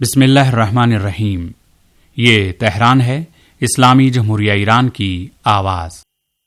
बिस्मिल्लाहिर्रहमानिर्रहीम। ये तेहरान है, इस्लामी जमहूरिया ईरान की आवाज़।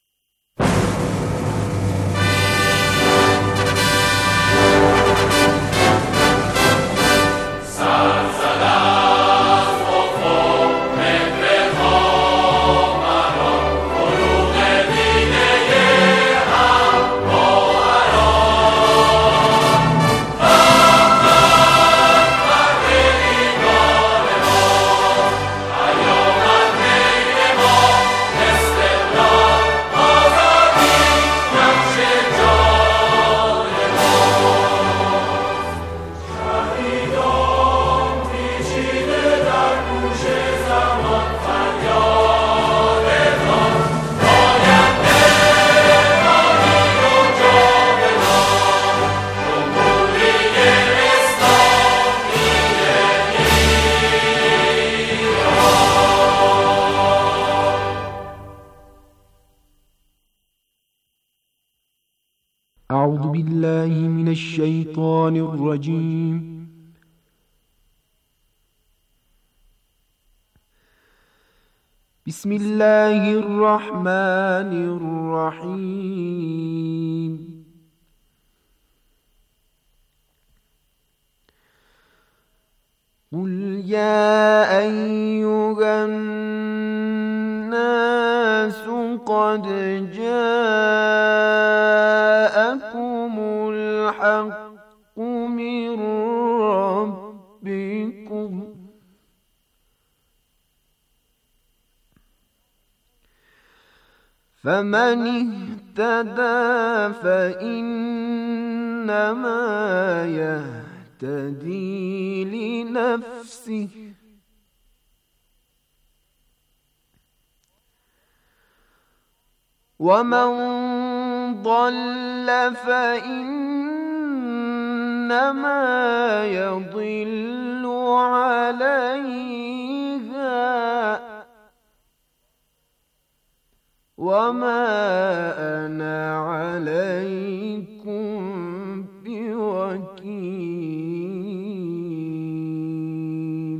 أعوذ بالله من الشيطان الرجيم بسم الله الرحمن الرحيم قل يا أيها الناس قد جاءكم الحق من ربكم فمن اهتدى فإنما يهتدي لنفسه ومن ضل فإنما يضل عليها وما أنا عليكم بوكيل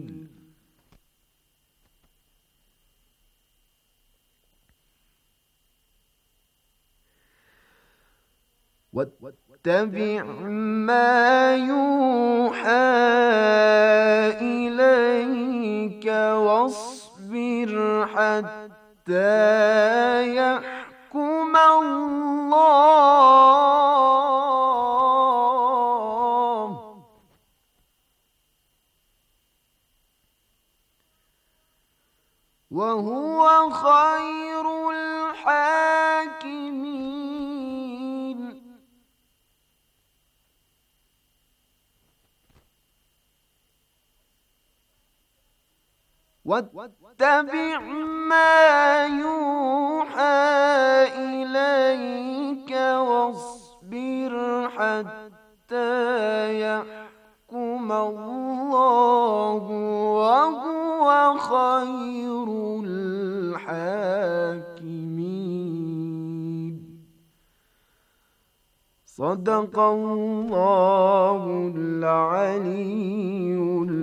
واتبع ما يوحى إليك واصبر حتى يحكم الله وهو خير الحاكمين واتبع ما يوحى إليك واصبر حتى يحكم الله وهو خير الحاكمين صدق الله العلي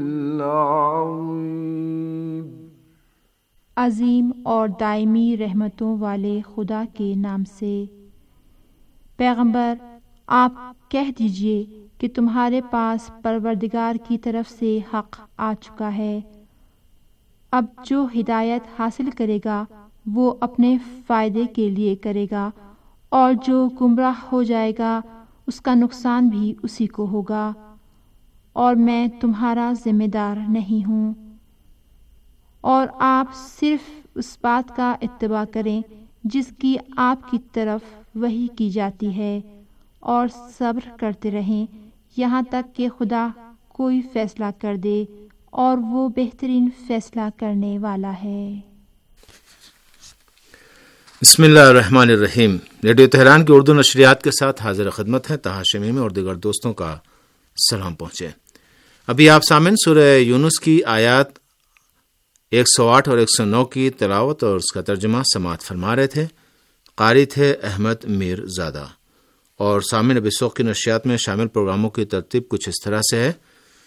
العظيم। अजीम और दायमी रहमतों वाले खुदा के नाम से। पैगंबर, आप कह दीजिए कि तुम्हारे पास परवरदिगार की तरफ से हक आ चुका है। अब जो हिदायत हासिल करेगा वो अपने फ़ायदे के लिए करेगा, और जो गुमराह हो जाएगा उसका नुकसान भी उसी को होगा, और मैं तुम्हारा जिम्मेदार नहीं हूँ। और आप सिर्फ उस बात का इत्तिबा करें जिसकी आपकी तरफ वही की जाती है, और सब्र करते रहें यहाँ तक कि खुदा कोई फैसला कर दे, और वो बेहतरीन फैसला करने वाला है। बिस्मिल्लाहिर्रहमानिर्रहीम। रेडियो तेहरान की उर्दू नशरियात के साथ हाजिर खिदमत है तहा शमीमी और दीगर दोस्तों का सलाम पहुँचे। अभी आप सामिन सूरह यूनुस की आयत 108 और 109 की तिलावत और उसका तर्जुमा समाअत फरमा रहे थे। कारी थे अहमद मीर ज़ादा। और सामिन अब इस वक्त की नशियात में शामिल प्रोग्रामों की तरतीब कुछ इस तरह से है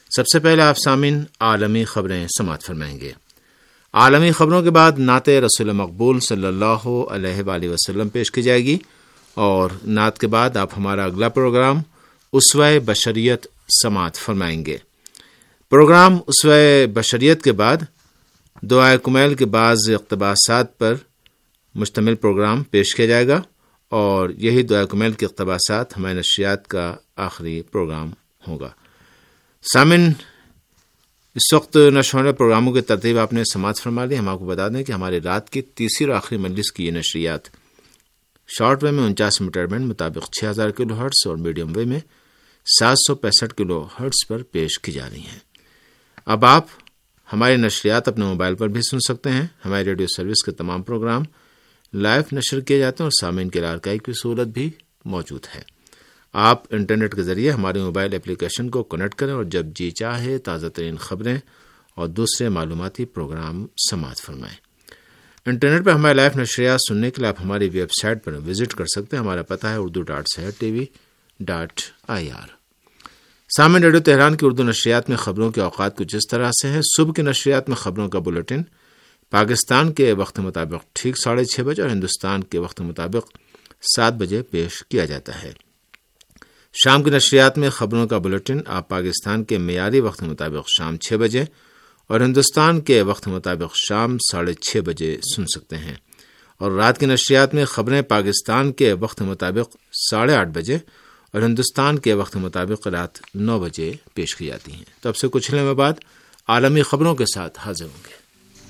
سب سے پہلے آپ سامعین عالمی خبریں سماعت فرمائیں گے۔ عالمی خبروں کے بعد نعت رسول مقبول صلی اللہ علیہ وآلہ وسلم پیش کی جائے گی، اور نعت کے بعد آپ ہمارا اگلا پروگرام اسوہ بشریت سماعت فرمائیں گے۔ پروگرام اسوہ بشریت کے بعد دعائے کمیل کے بعض اقتباسات پر مشتمل پروگرام پیش کیا جائے گا، اور یہی دعائے کمیل کے اقتباسات ہمارے نشریات کا آخری پروگرام ہوگا۔ سامن، اس وقت نشر ہونے پروگراموں کی ترتیب آپ نے سماعت فرما لی۔ ہم آپ کو بتا دیں کہ ہماری رات کی تیسری اور آخری مجلس کی یہ نشریات شارٹ وے میں 49 میٹر بینڈ مطابق 6000 کلو ہرٹز اور میڈیم وے میں 765 کلو ہرٹز پر پیش کی جا رہی ہیں۔ اب آپ ہماری نشریات اپنے موبائل پر بھی سن سکتے ہیں۔ ہماری ریڈیو سروس کے تمام پروگرام لائیو نشر کیے جاتے ہیں، اور سامعین کے ارکائی کی سہولت بھی موجود ہے۔ آپ انٹرنیٹ کے ذریعے ہمارے موبائل اپلیکیشن کو کنیکٹ کریں اور جب جی چاہے تازہ ترین خبریں اور دوسرے معلوماتی پروگرام سماعت فرمائیں۔ انٹرنیٹ پر ہمارے لائیو نشریات سننے کے لیے آپ ہماری ویب سائٹ پر وزٹ کر سکتے ہیں۔ ہمارا پتہ ہے urdu.sehertv.ir۔ سامعین، ریڈیو تہران کی اردو نشریات میں خبروں کے اوقات کچھ اس طرح سے ہیں۔ صبح کی نشریات میں خبروں کا بلیٹن پاکستان کے وقت مطابق ٹھیک 6:30 بجے اور ہندوستان کے وقت مطابق 7 بجے پیش کیا جاتا ہے۔ شام کی نشریات میں خبروں کا بلیٹن آپ پاکستان کے معیاری وقت مطابق شام 6 بجے اور ہندوستان کے وقت مطابق شام 6:30 بجے سن سکتے ہیں، اور رات کی نشریات میں خبریں پاکستان کے وقت مطابق 8:30 بجے اور ہندوستان کے وقت مطابق رات 9 بجے پیش کی جاتی ہیں۔ تو اب سے کچھ لمحے بعد عالمی خبروں کے ساتھ حاضر ہوں گے۔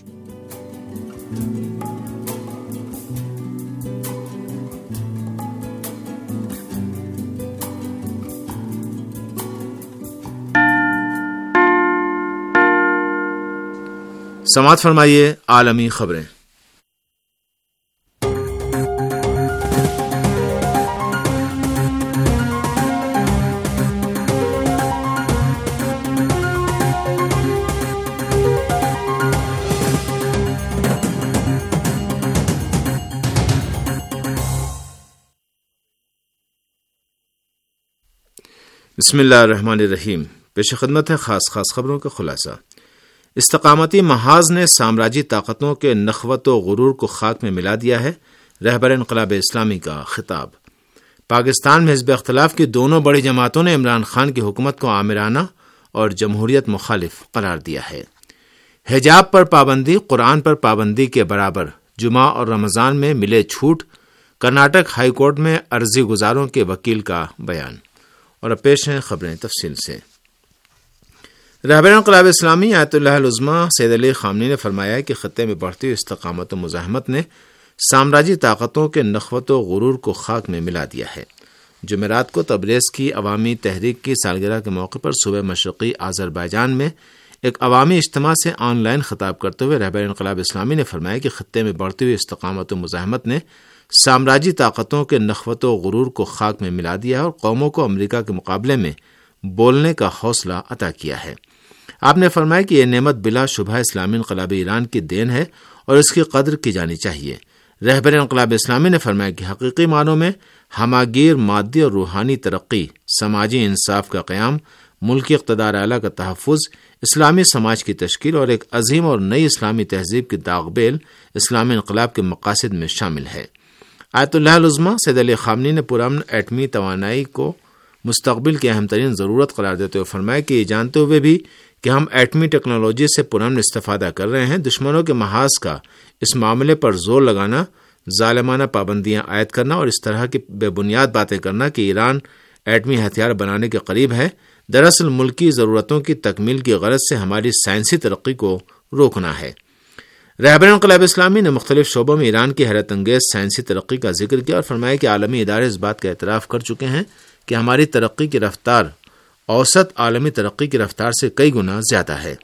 سماعت فرمائیے عالمی خبریں۔ بسم اللہ الرحمن الرحیم۔ پیش خدمت ہے خاص خبروں کا خلاصہ۔ استقامتی محاذ نے سامراجی طاقتوں کے نخوت و غرور کو خاک میں ملا دیا ہے، رہبر انقلاب اسلامی کا خطاب۔ پاکستان میں حزب اختلاف کی دونوں بڑی جماعتوں نے عمران خان کی حکومت کو آمرانہ اور جمہوریت مخالف قرار دیا ہے۔ حجاب پر پابندی قرآن پر پابندی کے برابر، جمعہ اور رمضان میں ملے چھوٹ، کرناٹک ہائی کورٹ میں عرضی گزاروں کے وکیل کا بیان۔ اور اب پیش ہیں خبریں تفصیل سے۔ رہبر انقلاب اسلامی آیت اللہ العظمی سید علی خامنی نے فرمایا کہ خطے میں بڑھتی ہوئی استقامت و مزاحمت نے سامراجی طاقتوں کے نخوت و غرور کو خاک میں ملا دیا ہے۔ جمعرات کو تبریز کی عوامی تحریک کی سالگرہ کے موقع پر صوبہ مشرقی آذربائیجان میں ایک عوامی اجتماع سے آن لائن خطاب کرتے ہوئے رہبر انقلاب اسلامی نے فرمایا کہ خطے میں بڑھتی ہوئی استقامت و مزاحمت نے سامراجی طاقتوں کے نخوت و غرور کو خاک میں ملا دیا اور قوموں کو امریکہ کے مقابلے میں بولنے کا حوصلہ عطا کیا ہے۔ آپ نے فرمایا کہ یہ نعمت بلا شبہ اسلامی انقلاب ایران کی دین ہے اور اس کی قدر کی جانی چاہیے۔ رہبر انقلاب اسلامی نے فرمایا کہ حقیقی معنوں میں ہماگیر مادی اور روحانی ترقی، سماجی انصاف کا قیام، ملکی اقتدار اعلیٰ کا تحفظ، اسلامی سماج کی تشکیل اور ایک عظیم اور نئی اسلامی تہذیب کی داغ بیل اسلامی انقلاب کے مقاصد میں شامل ہے۔ آیت اللہ العظمی سید علی خامنی نے پرامن ایٹمی توانائی کو مستقبل کی اہم ترین ضرورت قرار دیتے ہوئے فرمایا کہ یہ جانتے ہوئے بھی کہ ہم ایٹمی ٹیکنالوجی سے پرامن استفادہ کر رہے ہیں، دشمنوں کے محاذ کا اس معاملے پر زور لگانا، ظالمانہ پابندیاں عائد کرنا اور اس طرح کی بے بنیاد باتیں کرنا کہ ایران ایٹمی ہتھیار بنانے کے قریب ہے، دراصل ملکی ضرورتوں کی تکمیل کی غرض سے ہماری سائنسی ترقی کو روکنا ہے۔ رہبر انقلاب اسلامی نے مختلف شعبوں میں ایران کی حیرت انگیز سائنسی ترقی کا ذکر کیا اور فرمایا کہ عالمی ادارے اس بات کا اعتراف کر چکے ہیں کہ ہماری ترقی کی رفتار اوسط عالمی ترقی کی رفتار سے کئی گنا زیادہ ہے۔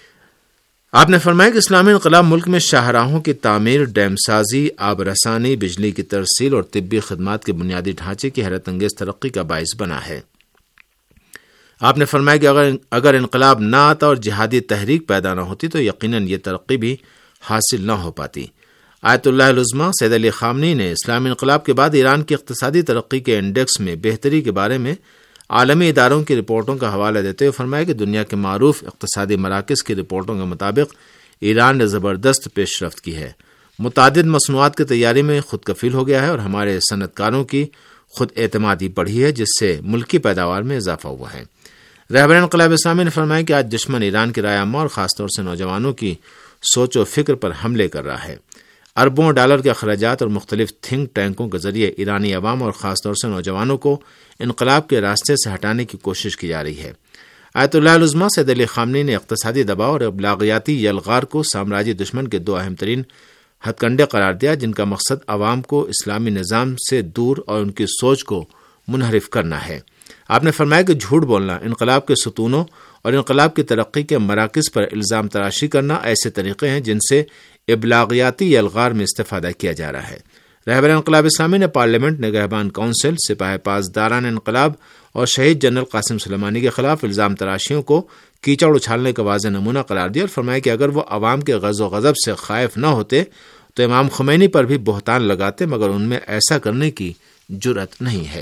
آپ نے فرمایا کہ اسلامی انقلاب ملک میں شاہراہوں کی تعمیر، ڈیم سازی، آب رسانی، بجلی کی ترسیل اور طبی خدمات کے بنیادی ڈھانچے کی حیرت انگیز ترقی کا باعث بنا ہے۔ آپ نے فرمایا کہ اگر انقلاب نہ آتا اور جہادی تحریک پیدا نہ ہوتی تو یقیناً یہ ترقی بھی حاصل نہ ہو پاتی۔ آیت اللہ العظمی سید علی خامنی نے اسلامی انقلاب کے بعد ایران کی اقتصادی ترقی کے انڈیکس میں بہتری کے بارے میں عالمی اداروں کی رپورٹوں کا حوالہ دیتے ہوئے فرمایا کہ دنیا کے معروف اقتصادی مراکز کی رپورٹوں کے مطابق ایران نے زبردست پیش رفت کی ہے، متعدد مصنوعات کی تیاری میں خود کفیل ہو گیا ہے اور ہمارے صنعت کاروں کی خود اعتمادی بڑھی ہے، جس سے ملکی پیداوار میں اضافہ ہوا ہے۔ رہبر انقلاب اسلامی نے فرمایا کہ آج دشمن ایران کی رائے عامہ اور خاص طور سے نوجوانوں کی سوچ و فکر پر حملے کر رہا ہے۔ اربوں ڈالر کے اخراجات اور مختلف تھنک ٹینکوں کے ذریعے ایرانی عوام اور خاص طور سے نوجوانوں کو انقلاب کے راستے سے ہٹانے کی کوشش کی جا رہی ہے۔ آیت اللہ العظمیٰ سید علی خامنئی نے اقتصادی دباؤ اور ابلاغیاتی یلغار کو سامراجی دشمن کے دو اہم ترین ہتھ کنڈے قرار دیا، جن کا مقصد عوام کو اسلامی نظام سے دور اور ان کی سوچ کو منحرف کرنا ہے۔ آپ نے فرمایا کہ جھوٹ بولنا، انقلاب کے ستونوں اور انقلاب کی ترقی کے مراکز پر الزام تراشی کرنا ایسے طریقے ہیں جن سے ابلاغیاتی یلغار میں استفادہ کیا جا رہا ہے۔ رہبر انقلاب اسلامی نے پارلیمنٹ، نگہبان کونسل، سپاہ پاسداران انقلاب اور شہید جنرل قاسم سلیمانی کے خلاف الزام تراشیوں کو کیچڑ اچھالنے کا واضح نمونہ قرار دیا اور فرمایا کہ اگر وہ عوام کے غضب و غضب سے خائف نہ ہوتے تو امام خمینی پر بھی بہتان لگاتے، مگر ان میں ایسا کرنے کی جرأت نہیں ہے۔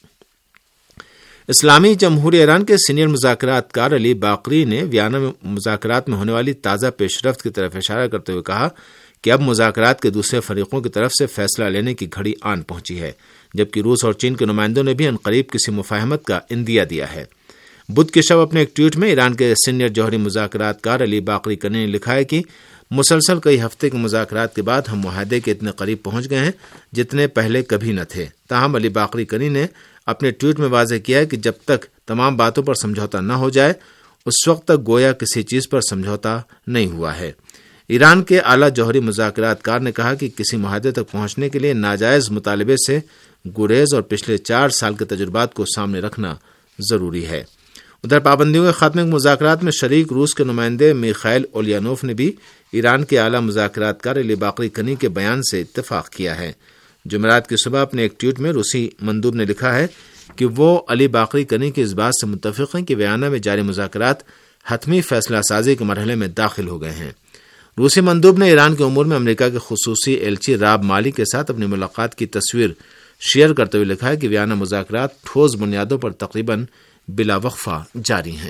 اسلامی جمہوریہ ایران کے سینئر مذاکرات کار علی باقری نے ویانا میں مذاکرات میں ہونے والی تازہ پیش رفت کی طرف اشارہ کرتے ہوئے کہا کہ اب مذاکرات کے دوسرے فریقوں کی طرف سے فیصلہ لینے کی گھڑی آن پہنچی ہے، جبکہ روس اور چین کے نمائندوں نے بھی عنقریب کسی مفاہمت کا عندیہ دیا ہے۔ بدھ کے شب اپنے ایک ٹویٹ میں ایران کے سینئر جوہری مذاکرات کار علی باقری کنی نے لکھا ہے کہ مسلسل کئی ہفتے کے مذاکرات کے بعد ہم معاہدے کے اتنے قریب پہنچ گئے ہیں جتنے پہلے کبھی نہ تھے۔ تاہم علی باقری کنی نے اپنے ٹویٹ میں واضح کیا ہے کہ جب تک تمام باتوں پر سمجھوتا نہ ہو جائے اس وقت تک گویا کسی چیز پر سمجھوتا نہیں ہوا ہے۔ ایران کے اعلیٰ جوہری مذاکرات کار نے کہا کہ کسی معاہدے تک پہنچنے کے لیے ناجائز مطالبے سے گریز اور پچھلے 4 سال کے تجربات کو سامنے رکھنا ضروری ہے۔ ادھر پابندیوں کے خاتمے کے مذاکرات میں شریک روس کے نمائندے میخائل اولیانوف نے بھی ایران کے اعلیٰ مذاکرات کار علی باقری کنی کے بیان سے اتفاق کیا ہے۔ جمعرات کی صبح اپنے ایک ٹویٹ میں روسی مندوب نے لکھا ہے کہ وہ علی باقری کنی کی اس بات سے متفق ہیں کہ ویانا میں جاری مذاکرات حتمی فیصلہ سازی کے مرحلے میں داخل ہو گئے ہیں۔ روسی مندوب نے ایران کے امور میں امریکہ کے خصوصی ایلچی راب مالی کے ساتھ اپنی ملاقات کی تصویر شیئر کرتے ہوئے لکھا ہے کہ ویانا مذاکرات ٹھوس بنیادوں پر تقریباً بلا وقفہ جاری ہیں۔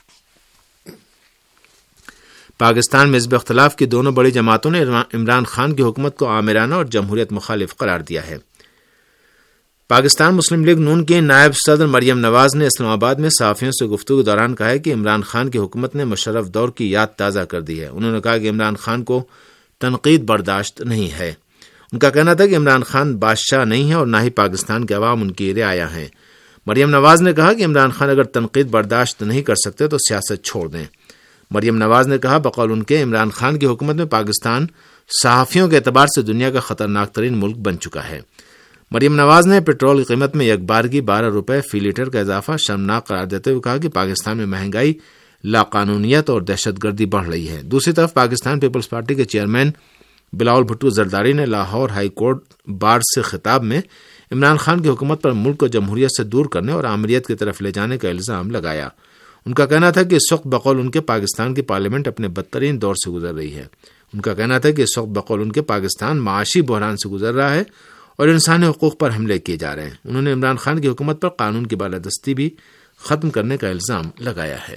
پاکستان میں حزب اختلاف کی دونوں بڑی جماعتوں نے عمران خان کی حکومت کو آمرانہ اور جمہوریت مخالف قرار دیا ہے۔ پاکستان مسلم لیگ نون کی نائب صدر مریم نواز نے اسلام آباد میں صحافیوں سے گفتگو کے دوران کہا ہے کہ عمران خان کی حکومت نے مشرف دور کی یاد تازہ کر دی ہے۔ انہوں نے کہا کہ عمران خان کو تنقید برداشت نہیں ہے۔ ان کا کہنا تھا کہ عمران خان بادشاہ نہیں ہے اور نہ ہی پاکستان کے عوام ان کی رعایا ہیں۔ مریم نواز نے کہا کہ عمران خان اگر تنقید برداشت نہیں کر سکتے تو سیاست چھوڑ دیں۔ مریم نواز نے کہا بقول ان کے عمران خان کی حکومت میں پاکستان صحافیوں کے اعتبار سے دنیا کا خطرناک ترین ملک بن چکا ہے۔ مریم نواز نے پیٹرول کی قیمت میں یکبارگی 12 روپے فی لیٹر کا اضافہ شرمناک قرار دیتے ہوئے کہا کہ پاکستان میں مہنگائی، لاقانونیت اور دہشت گردی بڑھ رہی ہے۔ دوسری طرف پاکستان پیپلز پارٹی کے چیئرمین بلاول بھٹو زرداری نے لاہور ہائی کورٹ بار سے خطاب میں عمران خان کی حکومت پر ملک کو جمہوریت سے دور کرنے اور آمریت کی طرف لے جانے کا الزام لگایا۔ ان کا کہنا تھا کہ اس وقت بقول ان کے پاکستان کی پارلیمنٹ اپنے بدترین دور سے گزر رہی ہے۔ ان کا کہنا تھا کہ اس وقت بقول ان کے پاکستان معاشی بحران سے گزر رہا ہے اور انسانی حقوق پر حملے کیے جا رہے ہیں۔ انہوں نے عمران خان کی حکومت پر قانون کی بالادستی بھی ختم کرنے کا الزام لگایا ہے۔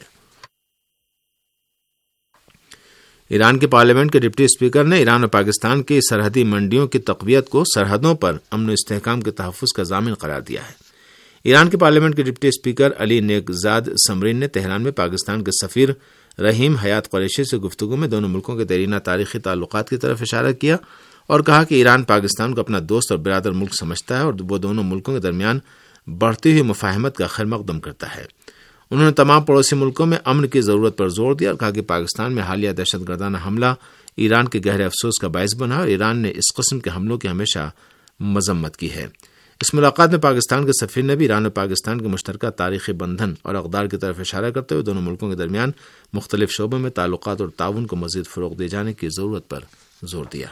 ایران کی پارلیمنٹ کے ڈپٹی اسپیکر نے ایران اور پاکستان کی سرحدی منڈیوں کی تقویت کو سرحدوں پر امن و استحکام کے تحفظ کا ضامن قرار دیا ہے۔ ایران کی پارلیمنٹ کے ڈپٹی اسپیکر علی نیکزاد سمرین نے تہران میں پاکستان کے سفیر رحیم حیات قریشی سے گفتگو میں دونوں ملکوں کے دیرینہ تاریخی تعلقات کی طرف اشارہ کیا اور کہا کہ ایران پاکستان کو اپنا دوست اور برادر ملک سمجھتا ہے اور وہ دونوں ملکوں کے درمیان بڑھتی ہوئی مفاہمت کا خیر مقدم کرتا ہے۔ انہوں نے تمام پڑوسی ملکوں میں امن کی ضرورت پر زور دیا اور کہا کہ پاکستان میں حالیہ دہشت گردانہ حملہ ایران کے گہرے افسوس کا باعث بنا اور ایران نے اس قسم کے حملوں کی ہمیشہ مذمت کی ہے۔ اس ملاقات میں پاکستان کے سفیر نے بھی ایران اور پاکستان کے مشترکہ تاریخی بندھن اور اقدار کی طرف اشارہ کرتے ہوئے دونوں ملکوں کے درمیان مختلف شعبوں میں تعلقات اور تعاون کو مزید فروغ دیے جانے کی ضرورت پر زور دیا۔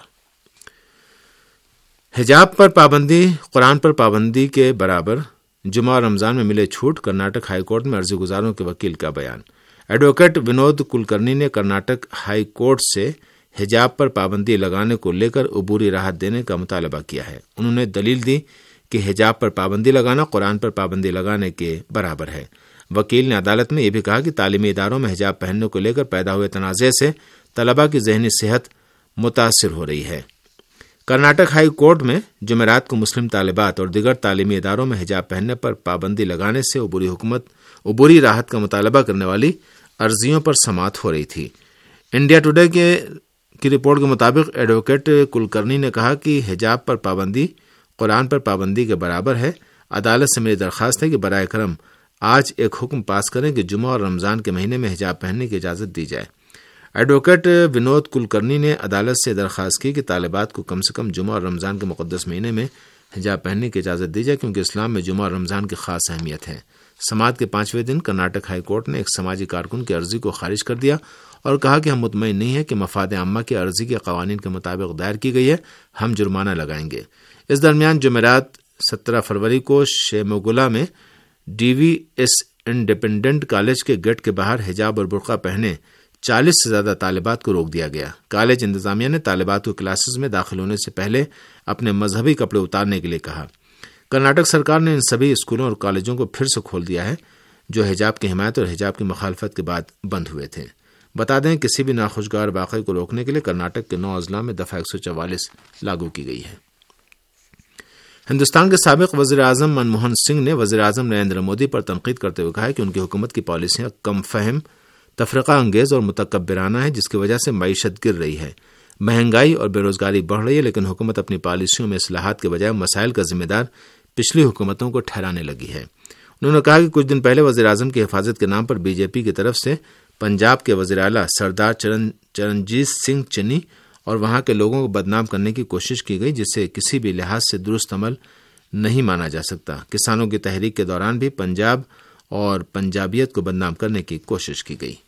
حجاب پر پابندی قرآن پر پابندی کے برابر، جمعہ اور رمضان میں ملے چھوٹ، کرناٹک ہائی کورٹ میں عرضی گزاروں کے وکیل کا بیان۔ ایڈوکیٹ ونود کلکرنی نے کرناٹک ہائی کورٹ سے حجاب پر پابندی لگانے کو لے کر عبوری راحت دینے کا مطالبہ کیا ہے۔ انہوں نے دلیل دی کہ حجاب پر پابندی لگانا قرآن پر پابندی لگانے کے برابر ہے۔ وکیل نے عدالت میں یہ بھی کہا کہ تعلیمی اداروں میں حجاب پہننے کو لے کر پیدا ہوئے تنازع سے طلباء کی ذہنی صحت متاثر ہو رہی ہے۔ کرناٹک ہائی کورٹ میں جمعرات کو مسلم طالبات اور دیگر تعلیمی اداروں میں حجاب پہننے پر پابندی لگانے سے عبوری راحت کا مطالبہ کرنے والی عرضیوں پر سماعت ہو رہی تھی۔ انڈیا ٹوڈے کی رپورٹ کے مطابق ایڈوکیٹ کلکرنی نے کہا کہ حجاب پر پابندی قرآن پر پابندی کے برابر ہے۔ عدالت سے میری درخواست ہے کہ برائے کرم آج ایک حکم پاس کریں کہ جمعہ اور رمضان کے مہینے میں حجاب پہننے کی اجازت دی جائے۔ ایڈوکیٹ ونود کلکرنی نے عدالت سے درخواست کی کہ طالبات کو کم سے کم جمعہ اور رمضان کے مقدس مہینے میں حجاب پہننے کی اجازت دی جائے، کیونکہ اسلام میں جمعہ اور رمضان کی خاص اہمیت ہے۔ سماعت کے 5ویں دن کرناٹک ہائی کورٹ نے ایک سماجی کارکن کی عرضی کو خارج کر دیا اور کہا کہ ہم مطمئن نہیں ہیں کہ مفاد عامہ کی عرضی کے قوانین کے مطابق دائر کی گئی ہے، ہم جرمانہ لگائیں گے۔ اس درمیان جمعرات 17 فروری کو شیموگولا میں D V S independent college کے گیٹ کے باہر حجاب اور برقع پہنے 40 سے زیادہ طالبات کو روک دیا گیا۔ کالج انتظامیہ نے طالبات کو کلاسز میں داخل ہونے سے پہلے اپنے مذہبی کپڑے اتارنے کے لیے کہا۔ کرناٹک سرکار نے ان سبھی اسکولوں اور کالجوں کو پھر سے کھول دیا ہے جو حجاب کی حمایت اور حجاب کی مخالفت کے بعد بند ہوئے تھے۔ بتا دیں کسی بھی ناخوشگوار واقعے کو روکنے کے لیے کرناٹک کے 9 اضلاع میں دفعہ 144 لاگو کی گئی ہے۔ ہندوستان کے سابق وزیر اعظم منموہن سنگھ نے وزیر اعظم نریندر مودی پر تنقید کرتے ہوئے کہا کہ ان کی حکومت کی پالیسیاں کم فہم، تفرقہ انگیز اور متکبرانہ ہے، جس کی وجہ سے معیشت گر رہی ہے، مہنگائی اور بے روزگاری بڑھ رہی ہے، لیکن حکومت اپنی پالیسیوں میں اصلاحات کے بجائے مسائل کا ذمہ دار پچھلی حکومتوں کو ٹھہرانے لگی ہے۔ انہوں نے کہا کہ کچھ دن پہلے وزیر اعظم کی حفاظت کے نام پر بی جے پی کی طرف سے پنجاب کے وزیر اعلیٰ سردار چرنجیت سنگھ چنی اور وہاں کے لوگوں کو بدنام کرنے کی کوشش کی گئی، جسے کسی بھی لحاظ سے درست عمل نہیں مانا جا سکتا۔ کسانوں کی تحریک کے دوران بھی پنجاب اور پنجابیت کو بدنام کرنے کی کوشش کی گئی۔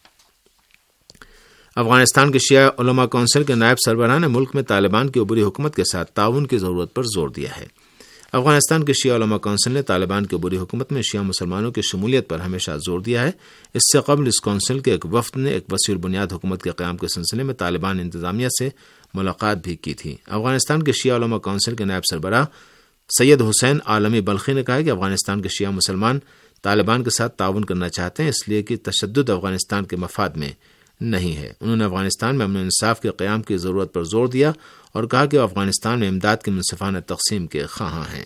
افغانستان کے شیعہ علماء کونسل کے نائب سربراہ نے ملک میں طالبان کی عبوری حکومت کے ساتھ تعاون کی ضرورت پر زور دیا ہے۔ افغانستان کے شیعہ علماء کونسل نے طالبان کی عبوری حکومت میں شیعہ مسلمانوں کی شمولیت پر ہمیشہ زور دیا ہے۔ اس سے قبل اس کونسل کے ایک وفد نے ایک وسیع البنیاد حکومت کے قیام کے سلسلے میں طالبان انتظامیہ سے ملاقات بھی کی تھی۔ افغانستان کے شیعہ علماء کونسل کے نائب سربراہ سید حسین عالمی بلخی نے کہا کہ افغانستان کے شیعہ مسلمان طالبان کے ساتھ تعاون کرنا چاہتے ہیں، اس لیے کہ تشدد افغانستان کے مفاد میں نہیں ہے۔ انہوں نے افغانستان میں امن و انصاف کے قیام کی ضرورت پر زور دیا اور کہا کہ وہ افغانستان میں امداد کی منصفانہ تقسیم کے خواہاں ہیں۔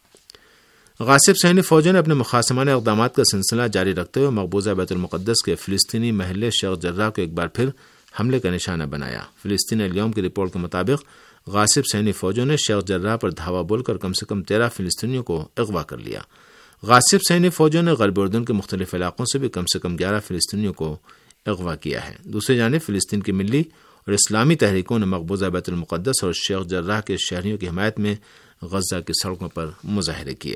غاصب صہیونی فوجوں نے اپنے مخاصمانہ اقدامات کا سلسلہ جاری رکھتے ہوئے مقبوضہ بیت المقدس کے فلسطینی محلے شیخ جراح کو ایک بار پھر حملے کا نشانہ بنایا۔ فلسطین الیوم کی رپورٹ کے مطابق غاصب صہیونی فوجوں نے شیخ جراح پر دھاوا بول کر کم سے کم 13 فلسطینیوں کو اغوا کر لیا۔ غاصب صہیونی فوجوں نے غرب اردن کے مختلف علاقوں سے بھی کم سے کم 11 فلسطینیوں کو اغوا کیا ہے۔ دوسری جانب فلسطین کی ملی اور اسلامی تحریکوں نے مقبوضہ بیت المقدس اور شیخ جراح کے شہریوں کی حمایت میں غزہ کی سڑکوں پر مظاہرے کیے۔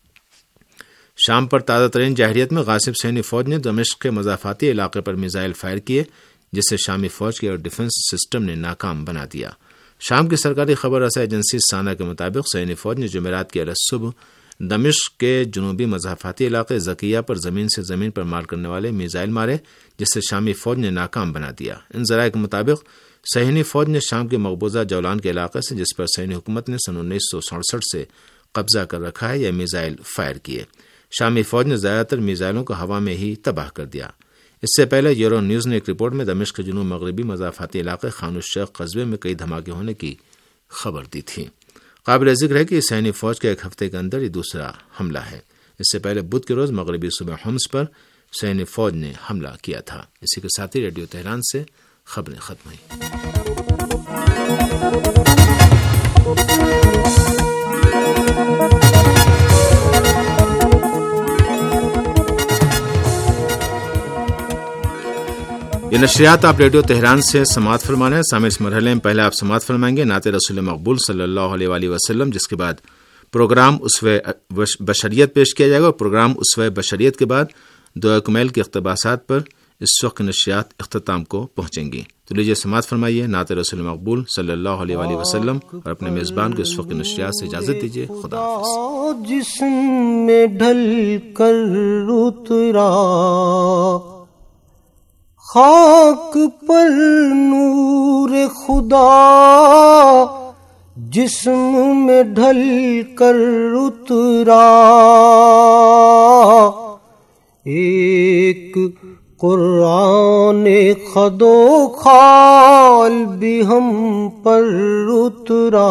شام پر تازہ ترین جارحیت میں غاصب صہیونی فوج نے دمشق کے مضافاتی علاقے پر میزائل فائر کیے، جسے شامی فوج کے ایئر ڈیفنس سسٹم نے ناکام بنا دیا۔ شام کی سرکاری خبر رساں ایجنسی سانا کے مطابق صہیونی فوج نے جمعرات کی صبح دمشق کے جنوبی مضافاتی علاقے زکیہ پر زمین سے زمین پر مار کرنے والے میزائل مارے، جسے شامی فوج نے ناکام بنا دیا۔ ان ذرائع کے مطابق صہیونی فوج نے شام کے مقبوضہ جولان کے علاقے سے، جس پر صہیونی حکومت نے سن 1967 سے قبضہ کر رکھا ہے، یہ میزائل فائر کیے۔ شامی فوج نے زیادہ تر میزائلوں کو ہوا میں ہی تباہ کر دیا۔ اس سے پہلے یورو نیوز نے ایک رپورٹ میں دمشق کے جنوب مغربی مضافاتی علاقے خان الشیخ قصبے میں کئی دھماکے ہونے کی خبر دی تھی۔ قابل ذکر ہے کہ صہیونی فوج کا ایک ہفتے کے اندر یہ دوسرا حملہ ہے۔ اس سے پہلے بدھ کے روز مغربی صوبہ حمص پر صہیونی فوج نے حملہ کیا تھا۔ اسی کے ساتھ ہی ریڈیو تہران سے خبریں ختم ہوئیں۔ یہ نشریات آپ ریڈیو تہران سے سماعت فرما رہے ہیں۔ سامع اس مرحلے میں پہلے آپ سماعت فرمائیں گے نعت رسول مقبول صلی اللہ علیہ وآلہ وسلم، جس کے بعد پروگرام اسوہ بشریت پیش کیا جائے گا۔ پروگرام اسوہ بشریت کے بعد دعا کمیل کے اقتباسات پر اس وقت نشریات اختتام کو پہنچیں گی۔ تو لیجیے سماعت فرمائیے نعت رسول مقبول صلی اللہ علیہ وآلہ وسلم اور اپنے میزبان کو اس وقت نشریات سے اجازت دیجیے۔ خدا حافظ۔ جسم میں ڈھل کر اترا خاک پر نور خدا جسم میں ڈھل کر اترا، ایک قرآن خد و خال بھی ہم پر اترا،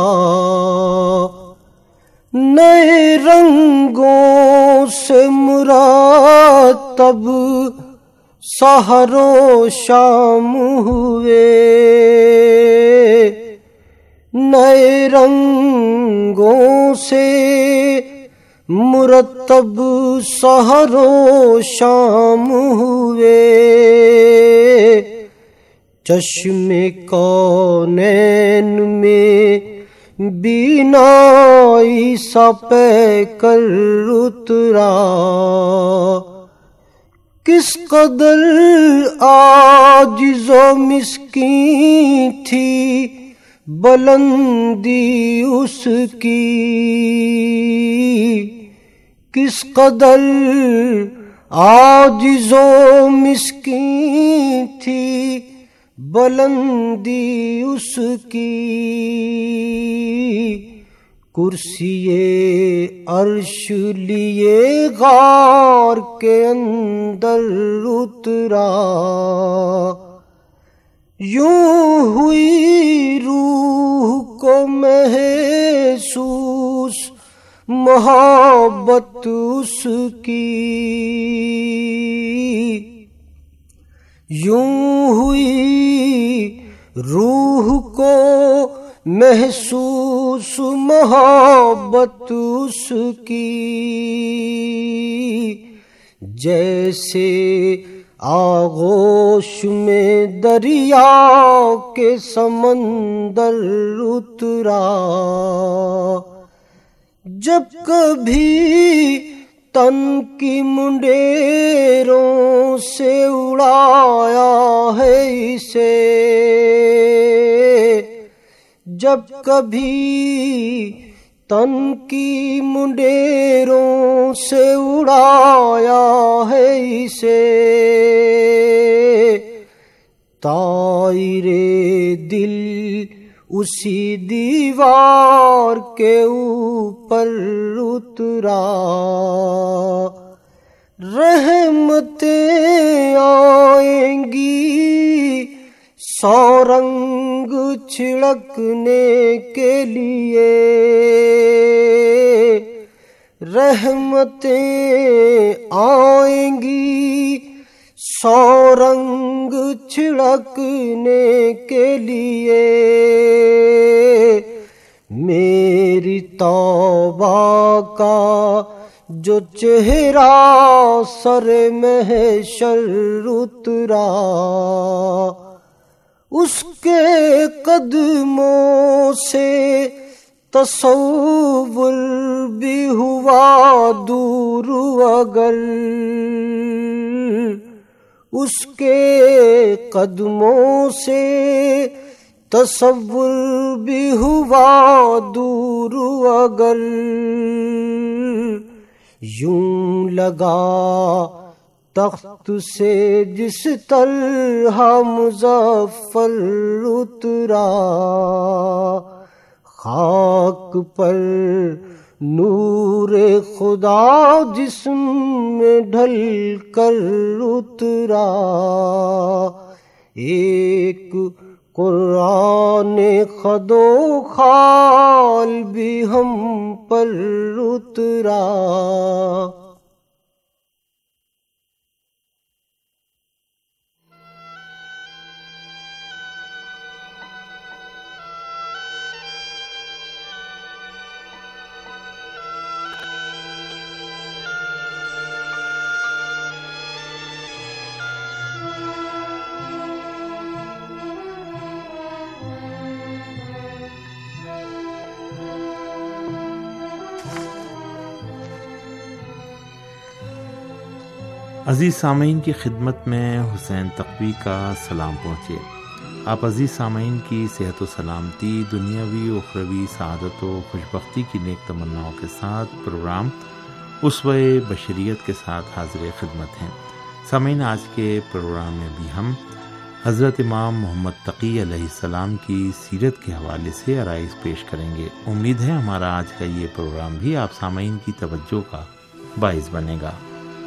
نئے رنگوں سے مرتب سحر و شام ہوئے، نئے رنگوں سے مرتب سحر و شام ہوئے، چشم کونین میں بینائی سا پہ کر اترا، کس قدر عاجز و مسکین تھی بلندی اس کی، کس قدر عاجز و مسکین تھی بلندی اس کی، کرسی عرش لیے غار کے اندر اترا، یوں ہوئی روح کو محسوس محبت اس کی، یوں ہوئی روح کو محسوس محبت اس کی، جیسے آغوش میں دریا کے سمندر اترا، جب کبھی تن کی منڈیروں سے اڑایا ہے اسے، جب کبھی تن کی منڈیروں سے اڑایا ہے اسے، طائر دل اسی دیوار کے اوپر اترا، رحمتیں آئیں گی سو رنگ چھڑکنے کے لیے، رحمتیں آئیں گی سو رنگ چھڑکنے کے لیے، میری توبہ کا جو چہرہ سر محشر اترا، اس کے قدموں سے تصور بھی ہوا دور، اگر اس کے قدموں سے تصور بھی ہوا دور، اگر یوں لگا تخت سے جس طرح مظفر اترا، خاک پر نور خدا جسم میں ڈھل کر اترا، ایک قرآن خد و خال بھی ہم پر اترا۔ عزیز سامعین کی خدمت میں حسین تقوی کا سلام پہنچے۔ آپ عزیز سامعین کی صحت و سلامتی، دنیاوی و اخروی سعادت و خوشبختی کی نیک تمناؤں کے ساتھ پروگرام اسوہ بشریت کے ساتھ حاضر خدمت ہیں۔ سامعین، آج کے پروگرام میں بھی ہم حضرت امام محمد تقی علیہ السلام کی سیرت کے حوالے سے آرائز پیش کریں گے۔ امید ہے ہمارا آج کا یہ پروگرام بھی آپ سامعین کی توجہ کا باعث بنے گا۔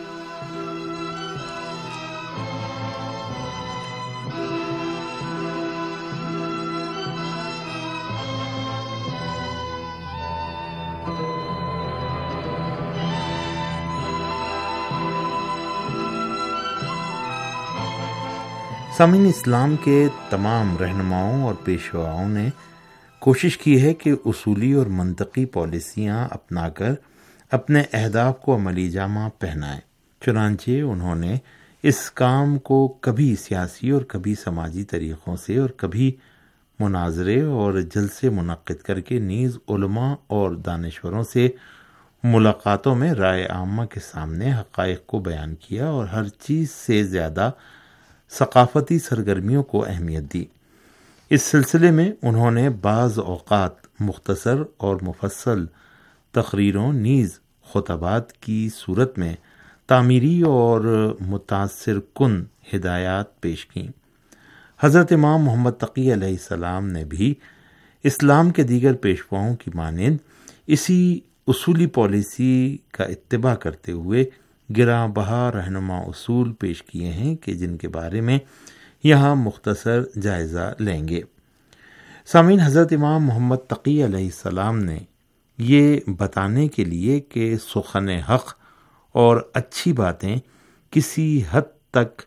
سامعین، اسلام کے تمام رہنماؤں اور پیشواؤں نے کوشش کی ہے کہ اصولی اور منطقی پالیسیاں اپنا کر اپنے اہداف کو عملی جامہ پہنائیں۔ چنانچہ انہوں نے اس کام کو کبھی سیاسی اور کبھی سماجی طریقوں سے اور کبھی مناظرے اور جلسے منعقد کر کے نیز علماء اور دانشوروں سے ملاقاتوں میں رائے عامہ کے سامنے حقائق کو بیان کیا اور ہر چیز سے زیادہ ثقافتی سرگرمیوں کو اہمیت دی۔ اس سلسلے میں انہوں نے بعض اوقات مختصر اور مفصل تقریروں نیز خطبات کی صورت میں تعمیری اور متاثر کن ہدایات پیش کیں۔ حضرت امام محمد تقی علیہ السلام نے بھی اسلام کے دیگر پیشواؤں کی مانند اسی اصولی پالیسی کا اتباع کرتے ہوئے گراں بہا رہنما اصول پیش کیے ہیں کہ جن کے بارے میں یہاں مختصر جائزہ لیں گے۔ سامعین، حضرت امام محمد تقی علیہ السلام نے یہ بتانے کے لیے کہ سخن حق اور اچھی باتیں کسی حد تک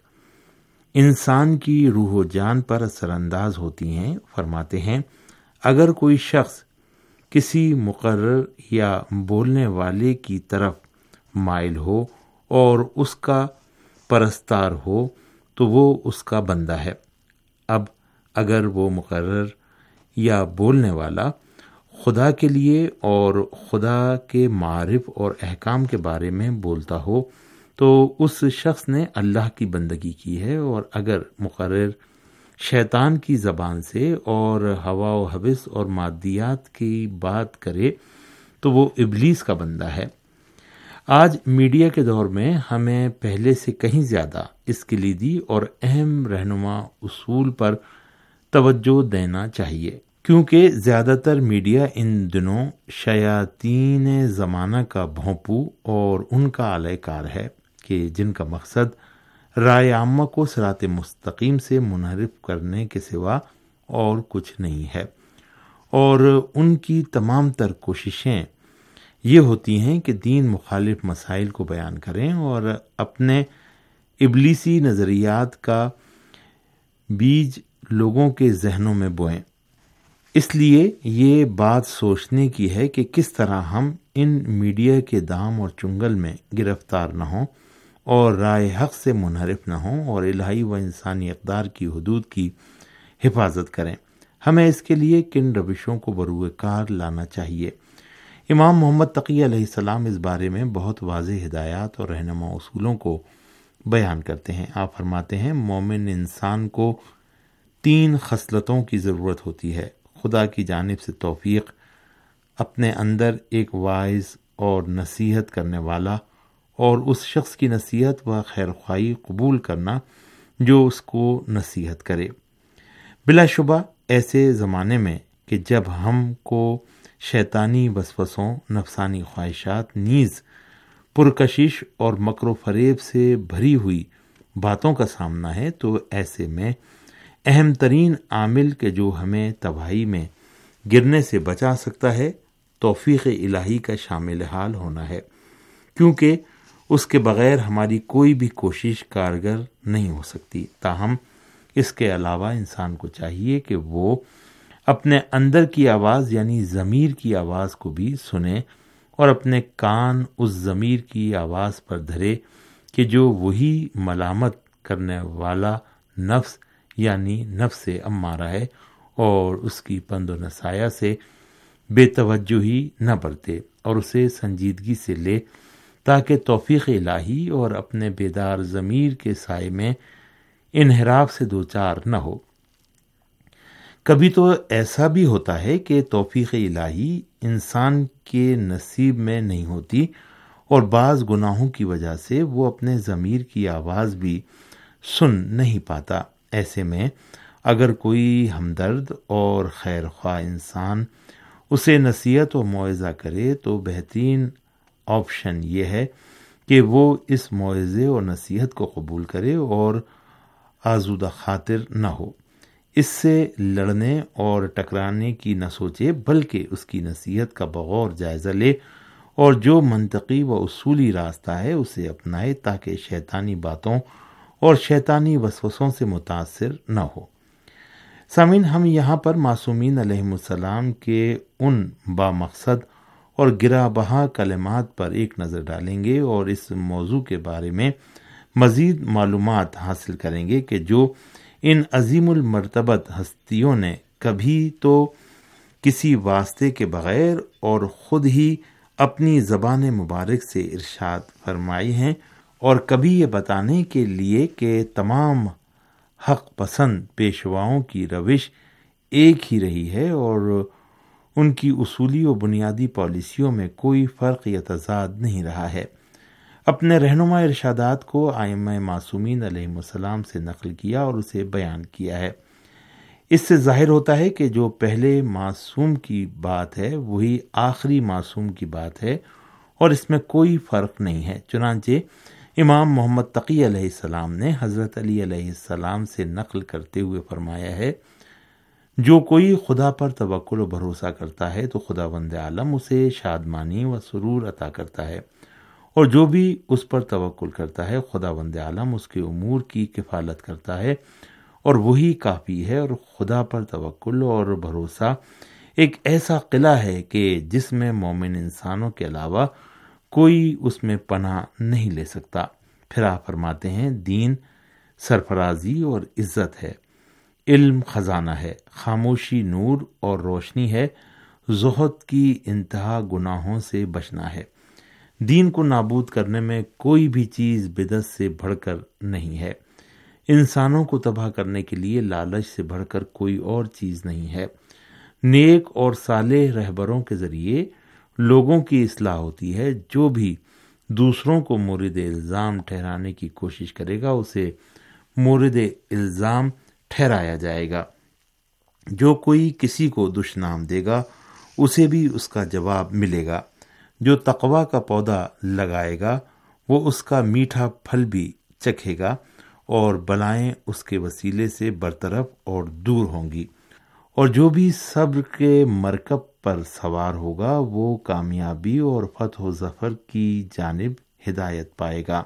انسان کی روح و جان پر اثر انداز ہوتی ہیں، فرماتے ہیں اگر کوئی شخص کسی مقرر یا بولنے والے کی طرف مائل ہو اور اس کا پرستار ہو تو وہ اس کا بندہ ہے۔ اب اگر وہ مقرر یا بولنے والا خدا کے لیے اور خدا کے معارف اور احکام کے بارے میں بولتا ہو تو اس شخص نے اللہ کی بندگی کی ہے، اور اگر مقرر شیطان کی زبان سے اور ہوا و حوث اور مادیات کی بات کرے تو وہ ابلیس کا بندہ ہے۔ آج میڈیا کے دور میں ہمیں پہلے سے کہیں زیادہ اس کلیدی اور اہم رہنما اصول پر توجہ دینا چاہیے، کیونکہ زیادہ تر میڈیا ان دنوں شیاطین زمانہ کا بھونپو اور ان کا اعلی کار ہے کہ جن کا مقصد رائے عامہ کو صراط مستقیم سے منحرف کرنے کے سوا اور کچھ نہیں ہے، اور ان کی تمام تر کوششیں یہ ہوتی ہیں کہ دین مخالف مسائل کو بیان کریں اور اپنے ابلیسی نظریات کا بیج لوگوں کے ذہنوں میں بوئیں۔ اس لیے یہ بات سوچنے کی ہے کہ کس طرح ہم ان میڈیا کے دام اور چنگل میں گرفتار نہ ہوں اور رائے حق سے منحرف نہ ہوں اور الہی و انسانی اقدار کی حدود کی حفاظت کریں۔ ہمیں اس کے لیے کن روشوں کو بروئے کار لانا چاہیے؟ امام محمد تقی علیہ السلام اس بارے میں بہت واضح ہدایات اور رہنما اصولوں کو بیان کرتے ہیں۔ آپ فرماتے ہیں مومن انسان کو 3 خصلتوں کی ضرورت ہوتی ہے: خدا کی جانب سے توفیق، اپنے اندر ایک واعظ اور نصیحت کرنے والا، اور اس شخص کی نصیحت و خیرخواہی قبول کرنا جو اس کو نصیحت کرے۔ بلا شبہ ایسے زمانے میں کہ جب ہم کو شیطانی وسوسوں، نفسانی خواہشات نیز پرکشش اور مکر و فریب سے بھری ہوئی باتوں کا سامنا ہے، تو ایسے میں اہم ترین عامل کہ جو ہمیں تباہی میں گرنے سے بچا سکتا ہے، توفیق الہی کا شامل حال ہونا ہے، کیونکہ اس کے بغیر ہماری کوئی بھی کوشش کارگر نہیں ہو سکتی۔ تاہم اس کے علاوہ انسان کو چاہیے کہ وہ اپنے اندر کی آواز یعنی ضمیر کی آواز کو بھی سنے اور اپنے کان اس ضمیر کی آواز پر دھرے کہ جو وہی ملامت کرنے والا نفس یعنی نفس امارہ ہے، اور اس کی پند و نصایح سے بے توجہی نہ برتے اور اسے سنجیدگی سے لے، تاکہ توفیق الہی اور اپنے بیدار ضمیر کے سائے میں انحراف سے دوچار نہ ہو۔ کبھی تو ایسا بھی ہوتا ہے کہ توفیق الہی انسان کے نصیب میں نہیں ہوتی، اور بعض گناہوں کی وجہ سے وہ اپنے ضمیر کی آواز بھی سن نہیں پاتا۔ ایسے میں اگر کوئی ہمدرد اور خیر خواہ انسان اسے نصیحت و موعظہ کرے تو بہترین آپشن یہ ہے کہ وہ اس موعظے اور نصیحت کو قبول کرے اور آزودہ خاطر نہ ہو، اس سے لڑنے اور ٹکرانے کی نہ سوچے، بلکہ اس کی نصیحت کا بغور جائزہ لے اور جو منطقی و اصولی راستہ ہے اسے اپنائے تاکہ شیطانی باتوں اور شیطانی وسوسوں سے متاثر نہ ہو۔ سامعین، ہم یہاں پر معصومین علیہم السلام کے ان بامقصد اور گرہ بہا کلمات پر ایک نظر ڈالیں گے اور اس موضوع کے بارے میں مزید معلومات حاصل کریں گے کہ جو ان عظیم المرتبت ہستیوں نے کبھی تو کسی واسطے کے بغیر اور خود ہی اپنی زبان مبارک سے ارشاد فرمائی ہیں، اور کبھی یہ بتانے کے لیے کہ تمام حق پسند پیشواؤں کی روش ایک ہی رہی ہے اور ان کی اصولی و بنیادی پالیسیوں میں کوئی فرق یا تضاد نہیں رہا ہے، اپنے رہنما ارشادات کو ائمہ معصومین علیہم السلام سے نقل کیا اور اسے بیان کیا ہے۔ اس سے ظاہر ہوتا ہے کہ جو پہلے معصوم کی بات ہے وہی آخری معصوم کی بات ہے اور اس میں کوئی فرق نہیں ہے۔ چنانچہ امام محمد تقی علیہ السلام نے حضرت علی علیہ السلام سے نقل کرتے ہوئے فرمایا ہے، جو کوئی خدا پر توکل و بھروسہ کرتا ہے تو خداوند عالم اسے شادمانی و سرور عطا کرتا ہے، اور جو بھی اس پر توکل کرتا ہے خداوند عالم اس کے امور کی کفالت کرتا ہے، اور وہی کافی ہے۔ اور خدا پر توکل اور بھروسہ ایک ایسا قلعہ ہے کہ جس میں مومن انسانوں کے علاوہ کوئی اس میں پناہ نہیں لے سکتا۔ پھر آپ فرماتے ہیں، دین سرفرازی اور عزت ہے، علم خزانہ ہے، خاموشی نور اور روشنی ہے، زہد کی انتہا گناہوں سے بچنا ہے۔ دین کو نابود کرنے میں کوئی بھی چیز بدعت سے بڑھ کر نہیں ہے، انسانوں کو تباہ کرنے کے لیے لالچ سے بڑھ کر کوئی اور چیز نہیں ہے۔ نیک اور صالح رہبروں کے ذریعے لوگوں کی اصلاح ہوتی ہے، جو بھی دوسروں کو مورد الزام ٹھہرانے کی کوشش کرے گا اسے مورد الزام ٹھہرایا جائے گا، جو کوئی کسی کو دشنام دے گا اسے بھی اس کا جواب ملے گا، جو تقوی کا پودا لگائے گا وہ اس کا میٹھا پھل بھی چکھے گا، اور بلائیں اس کے وسیلے سے برطرف اور دور ہوں گی، اور جو بھی صبر کے مرکب پر سوار ہوگا وہ کامیابی اور فتح و ظفر کی جانب ہدایت پائے گا۔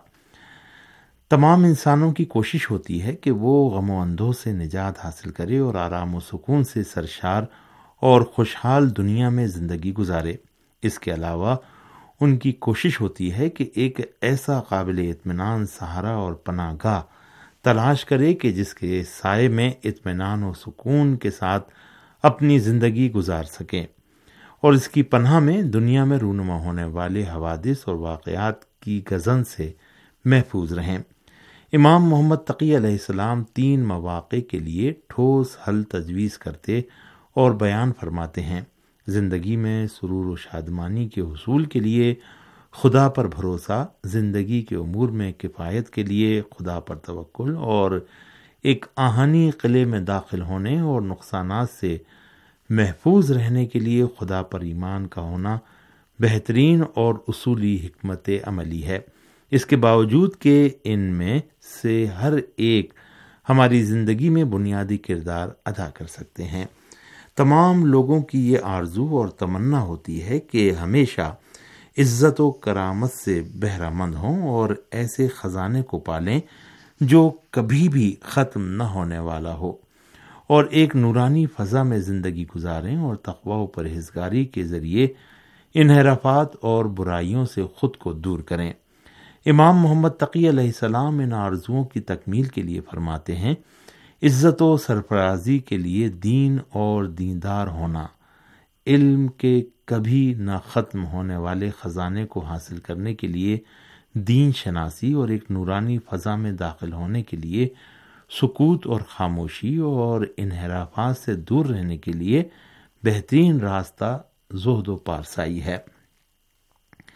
تمام انسانوں کی کوشش ہوتی ہے کہ وہ غم و اندوہ سے نجات حاصل کرے اور آرام و سکون سے سرشار اور خوشحال دنیا میں زندگی گزارے۔ اس کے علاوہ ان کی کوشش ہوتی ہے کہ ایک ایسا قابل اطمینان سہارا اور پناہ گاہ تلاش کرے کہ جس کے سائے میں اطمینان و سکون کے ساتھ اپنی زندگی گزار سکیں، اور اس کی پناہ میں دنیا میں رونما ہونے والے حوادث اور واقعات کی گزن سے محفوظ رہیں۔ امام محمد تقی علیہ السلام 3 مواقع کے لیے ٹھوس حل تجویز کرتے اور بیان فرماتے ہیں۔ زندگی میں سرور و شادمانی کے حصول کے لیے خدا پر بھروسہ، زندگی کے امور میں کفایت کے لیے خدا پر توکل، اور ایک آہنی قلعے میں داخل ہونے اور نقصانات سے محفوظ رہنے کے لیے خدا پر ایمان کا ہونا بہترین اور اصولی حکمت عملی ہے۔ اس کے باوجود کہ ان میں سے ہر ایک ہماری زندگی میں بنیادی کردار ادا کر سکتے ہیں، تمام لوگوں کی یہ آرزو اور تمنا ہوتی ہے کہ ہمیشہ عزت و کرامت سے بہرہ مند ہوں اور ایسے خزانے کو پالیں جو کبھی بھی ختم نہ ہونے والا ہو، اور ایک نورانی فضا میں زندگی گزاریں اور تقوی و پرہیزگاری کے ذریعے انحرافات اور برائیوں سے خود کو دور کریں۔ امام محمد تقی علیہ السلام ان آرزوؤں کی تکمیل کے لیے فرماتے ہیں، عزت و سرفرازی کے لیے دین اور دیندار ہونا، علم کے کبھی نہ ختم ہونے والے خزانے کو حاصل کرنے کے لیے دین شناسی، اور ایک نورانی فضا میں داخل ہونے کے لیے سکوت اور خاموشی، اور انحرافات سے دور رہنے کے لیے بہترین راستہ زہد و پارسائی ہے۔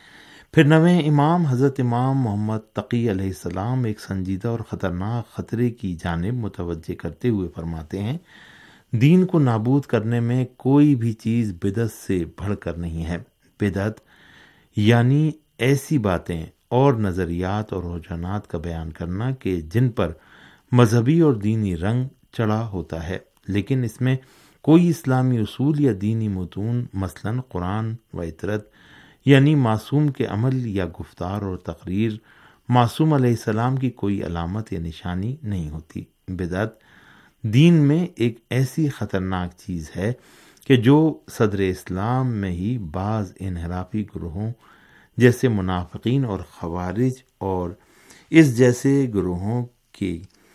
پھر نویں امام حضرت امام محمد تقی علیہ السلام ایک سنجیدہ اور خطرناک خطرے کی جانب متوجہ کرتے ہوئے فرماتے ہیں، دین کو نابود کرنے میں کوئی بھی چیز بدعت سے بڑھ کر نہیں ہے۔ بدعت یعنی ایسی باتیں اور نظریات اور رجحانات کا بیان کرنا کہ جن پر مذہبی اور دینی رنگ چڑھا ہوتا ہے، لیکن اس میں کوئی اسلامی اصول یا دینی متون مثلاً قرآن و اطرت یعنی معصوم کے عمل یا گفتار اور تقریر معصوم علیہ السلام کی کوئی علامت یا نشانی نہیں ہوتی۔ بدعت دین میں ایک ایسی خطرناک چیز ہے کہ جو صدر اسلام میں ہی بعض انحرافی گروہوں جیسے منافقین اور خوارج اور اس جیسے گروہوں کے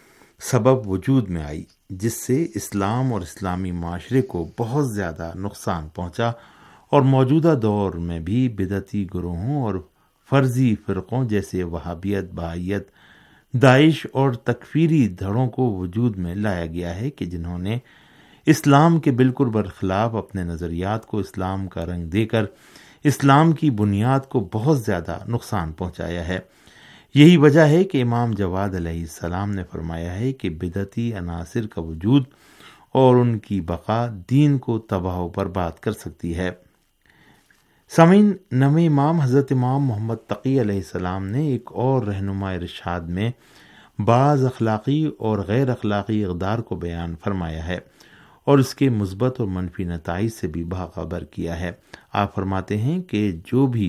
سبب وجود میں آئی، جس سے اسلام اور اسلامی معاشرے کو بہت زیادہ نقصان پہنچا، اور موجودہ دور میں بھی بدعتی گروہوں اور فرضی فرقوں جیسے وہابیت، بہائیت، داعش اور تکفیری دھڑوں کو وجود میں لایا گیا ہے کہ جنہوں نے اسلام کے بالکل برخلاف اپنے نظریات کو اسلام کا رنگ دے کر اسلام کی بنیاد کو بہت زیادہ نقصان پہنچایا ہے۔ یہی وجہ ہے کہ امام جواد علیہ السلام نے فرمایا ہے کہ بدعتی عناصر کا وجود اور ان کی بقا دین کو تباہ و برباد کر سکتی ہے۔ سامعین، نویں امام حضرت امام محمد تقی علیہ السلام نے ایک اور رہنما ارشاد میں بعض اخلاقی اور غیر اخلاقی اقدار کو بیان فرمایا ہے اور اس کے مثبت اور منفی نتائج سے بھی باخبر کیا ہے۔ آپ فرماتے ہیں کہ جو بھی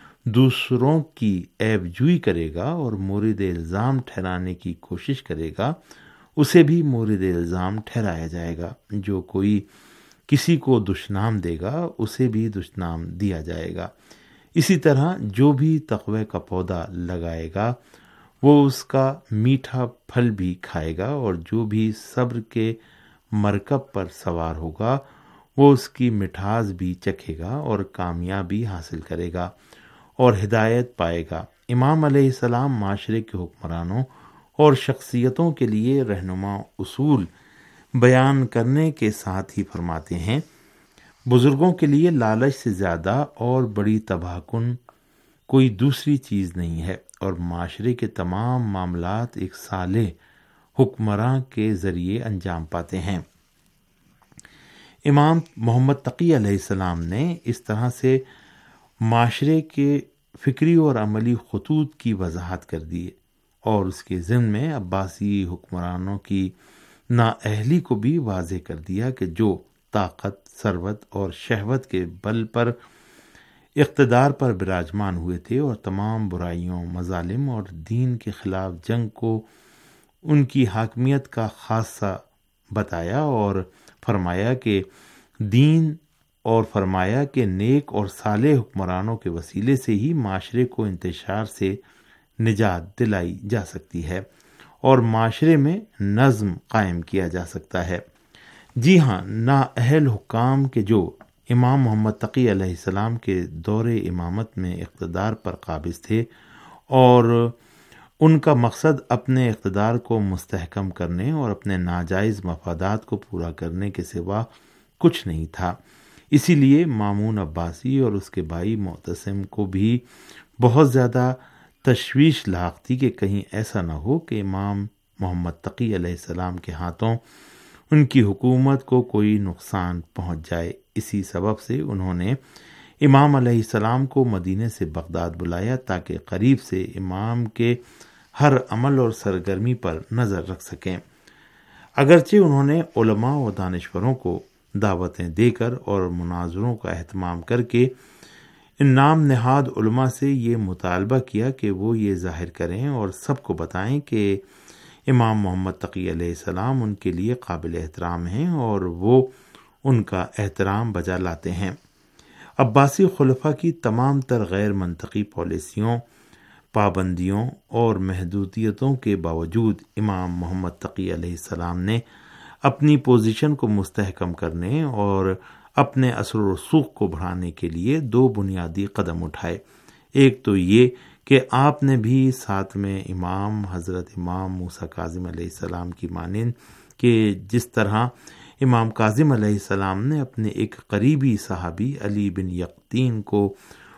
دوسروں کی عیب جوئی کرے گا اور مورد الزام ٹھہرانے کی کوشش کرے گا، اسے بھی مورد الزام ٹھہرایا جائے گا۔ جو کوئی کسی کو دشنام دے گا، اسے بھی دشنام دیا جائے گا۔ اسی طرح جو بھی تقوی کا پودا لگائے گا، وہ اس کا میٹھا پھل بھی کھائے گا، اور جو بھی صبر کے مرکب پر سوار ہوگا، وہ اس کی مٹھاس بھی چکھے گا اور کامیابی حاصل کرے گا اور ہدایت پائے گا۔ امام علیہ السلام معاشرے کے حکمرانوں اور شخصیتوں کے لیے رہنما اصول بیان کرنے کے ساتھ ہی فرماتے ہیں، بزرگوں کے لیے لالچ سے زیادہ اور بڑی تباہ کن کوئی دوسری چیز نہیں ہے، اور معاشرے کے تمام معاملات ایک صالح حکمراں کے ذریعے انجام پاتے ہیں۔ امام محمد تقی علیہ السلام نے اس طرح سے معاشرے کے فکری اور عملی خطوط کی وضاحت کر دی اور اس کے ضمن میں عباسی حکمرانوں کی نااہلی کو بھی واضح کر دیا کہ جو طاقت، ثروت اور شہوت کے بل پر اقتدار پر براجمان ہوئے تھے اور تمام برائیوں، مظالم اور دین کے خلاف جنگ کو ان کی حاکمیت کا خاصہ بتایا، اور فرمایا کہ نیک اور صالح حکمرانوں کے وسیلے سے ہی معاشرے کو انتشار سے نجات دلائی جا سکتی ہے اور معاشرے میں نظم قائم کیا جا سکتا ہے۔ جی ہاں، نااہل حکام کے جو امام محمد تقی علیہ السلام کے دور امامت میں اقتدار پر قابض تھے اور ان کا مقصد اپنے اقتدار کو مستحکم کرنے اور اپنے ناجائز مفادات کو پورا کرنے کے سوا کچھ نہیں تھا، اسی لیے مامون عباسی اور اس کے بھائی معتصم کو بھی بہت زیادہ تشویش لاحق تھی کہ کہیں ایسا نہ ہو کہ امام محمد تقی علیہ السلام کے ہاتھوں ان کی حکومت کو کوئی نقصان پہنچ جائے۔ اسی سبب سے انہوں نے امام علیہ السلام کو مدینے سے بغداد بلایا تاکہ قریب سے امام کے ہر عمل اور سرگرمی پر نظر رکھ سکیں۔ اگرچہ انہوں نے علماء و دانشوروں کو دعوتیں دے کر اور مناظروں کا اہتمام کر کے ان نام نہاد علماء سے یہ مطالبہ کیا کہ وہ یہ ظاہر کریں اور سب کو بتائیں کہ امام محمد تقی علیہ السلام ان کے لیے قابل احترام ہیں اور وہ ان کا احترام بجا لاتے ہیں۔ عباسی خلفاء کی تمام تر غیر منطقی پالیسیوں، پابندیوں اور محدودیتوں کے باوجود امام محمد تقی علیہ السلام نے اپنی پوزیشن کو مستحکم کرنے اور اپنے اثر و رسوخ کو بڑھانے کے لیے دو بنیادی قدم اٹھائے۔ ایک تو یہ کہ آپ نے بھی ساتھ میں امام حضرت امام موسیٰ کاظم علیہ السلام کی مانند کہ جس طرح امام کاظم علیہ السلام نے اپنے ایک قریبی صحابی علی بن یقطین کو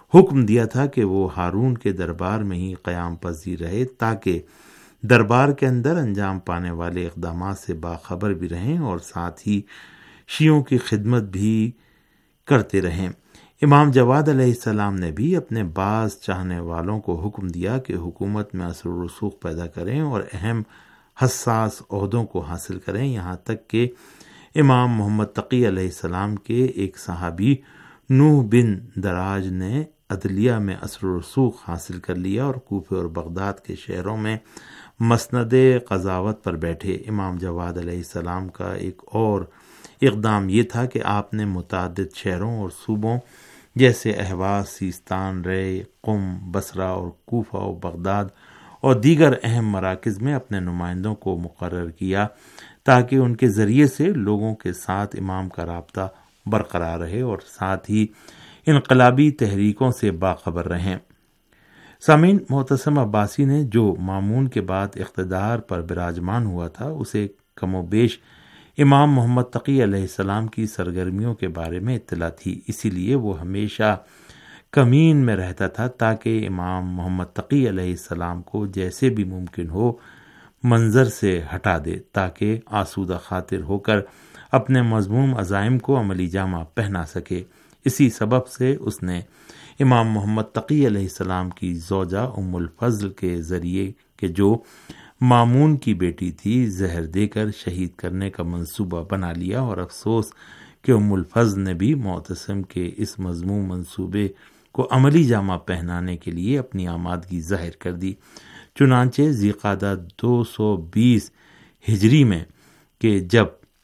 حکم دیا تھا کہ وہ ہارون کے دربار میں ہی قیام پذیر رہے تاکہ دربار کے اندر انجام پانے والے اقدامات سے باخبر بھی رہیں اور ساتھ ہی شیعوں کی خدمت بھی کرتے رہیں۔ امام جواد علیہ السلام نے بھی اپنے بعض چاہنے والوں کو حکم دیا کہ حکومت میں اثر و رسوخ پیدا کریں اور اہم حساس عہدوں کو حاصل کریں، یہاں تک کہ امام محمد تقی علیہ السلام کے ایک صحابی نوح بن دراج نے عدلیہ میں اثر و رسوخ حاصل کر لیا اور کوفہ اور بغداد کے شہروں میں مسند قضاوت پر بیٹھے۔ امام جواد علیہ السلام کا ایک اور اقدام یہ تھا کہ آپ نے متعدد شہروں اور صوبوں جیسے اہواز، سیستان، رے، قم، بصرہ اور کوفہ و بغداد اور دیگر اہم مراکز میں اپنے نمائندوں کو مقرر کیا تاکہ ان کے ذریعے سے لوگوں کے ساتھ امام کا رابطہ برقرار رہے اور ساتھ ہی انقلابی تحریکوں سے باخبر رہیں۔ سامعین، معتصم عباسی نے جو مامون کے بعد اقتدار پر براجمان ہوا تھا اسے کم و بیش امام محمد تقی علیہ السلام کی سرگرمیوں کے بارے میں اطلاع تھی، اسی لیے وہ ہمیشہ کمین میں رہتا تھا تاکہ امام محمد تقی علیہ السلام کو جیسے بھی ممکن ہو منظر سے ہٹا دے تاکہ آسودہ خاطر ہو کر اپنے مذموم عزائم کو عملی جامہ پہنا سکے۔ اسی سبب سے اس نے امام محمد تقی علیہ السلام کی زوجہ ام الفضل کے ذریعے کہ جو مامون کی بیٹی تھی زہر دے کر شہید کرنے کا منصوبہ بنا لیا، اور افسوس کہ ام الفضل نے بھی معتصم کے اس مذموم منصوبے کو عملی جامہ پہنانے کے لیے اپنی آمادگی ظاہر کر دی۔ چنانچہ ذیقعدہ 220 ہجری میں کہ جب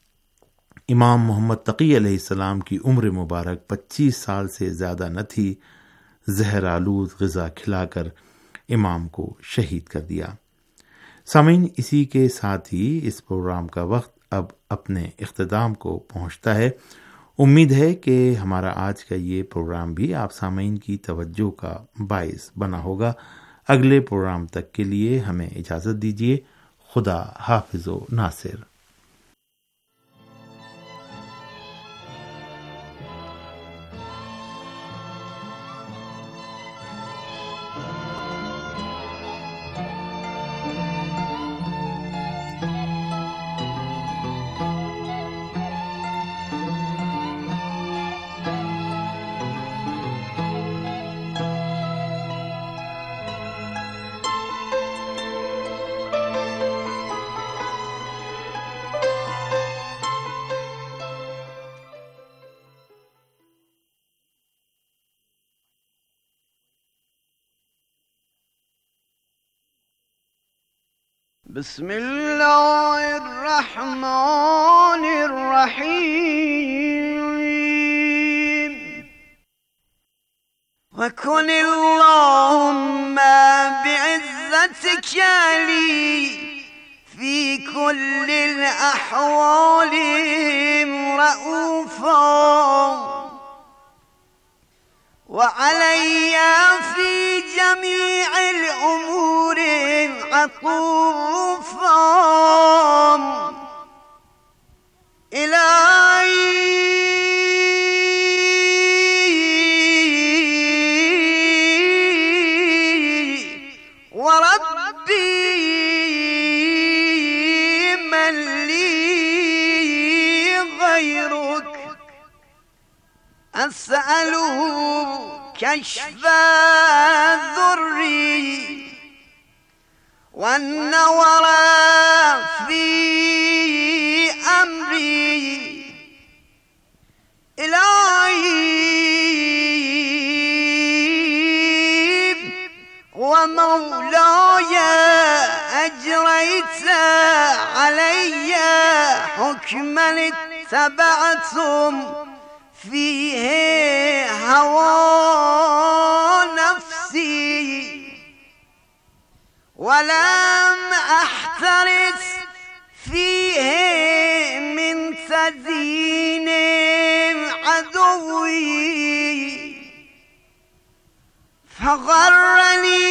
امام محمد تقی علیہ السلام کی عمر مبارک 25 سال سے زیادہ نہ تھی، زہر آلود غذا کھلا کر امام کو شہید کر دیا۔ سامعین، اسی کے ساتھ ہی اس پروگرام کا وقت اب اپنے اختتام کو پہنچتا ہے۔ امید ہے کہ ہمارا آج کا یہ پروگرام بھی آپ سامعین کی توجہ کا باعث بنا ہوگا۔ اگلے پروگرام تک کے لیے ہمیں اجازت دیجیے۔ خدا حافظ و ناصر۔ بسم اللہ الرحمن الرحیم وکن اللہم بعزتک لی فی کل الاحوال رؤوفا وعلی فی جمیع الامور عطوفا الہی وربی من لی غیرک اسألہ کشف ذری والنور في أمري إلهي ومولاي أجريت علي حكما اتبعتم فيه هوى نفسي ولم أحترس فيه من تزيين عدوي فغرني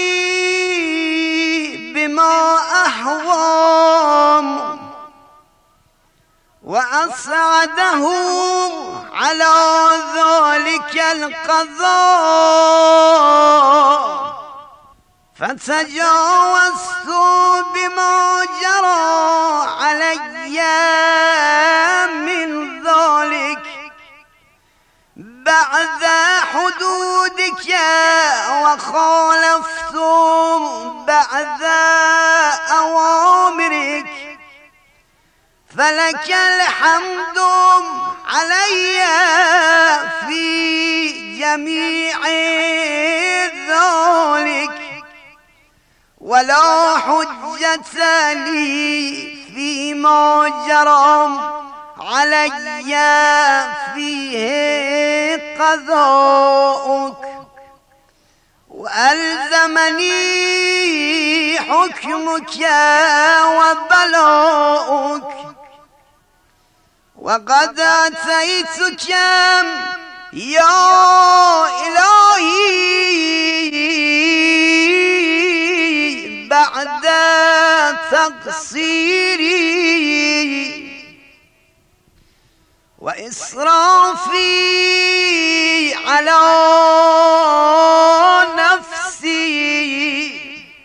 بما أهوام وأسعده على ذلك القضاء فتجاوزت بما جرى علي من ذلك بعد حدودك وخالفت بعد أوامرك فلك الحمد علي في جميع ذلك ولا حجة لي فيما جرى علي فيه قضاؤك وألزمني حكمك وبلاؤك وقد أتيتك يا إلهي بعد تقصيري وإسرافي على نفسي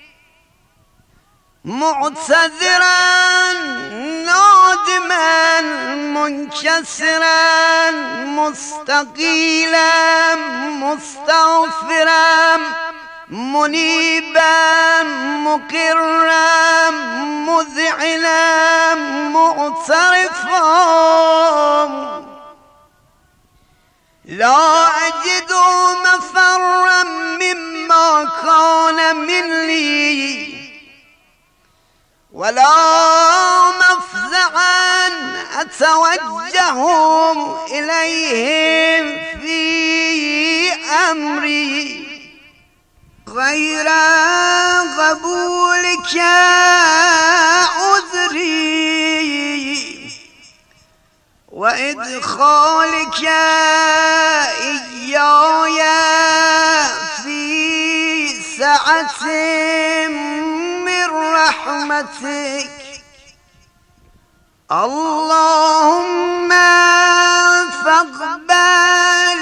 معتذرا نادما منكسرا مستقيلا مستغفرا منيبا مقرا مذعنا معترفا لا أجد مفرا مما كان مني ولا مفزعا أتوجه إليهم في أمري غير قبولك عذري وإدخالك إياي في سعة من رحمتك اللهم فاقبل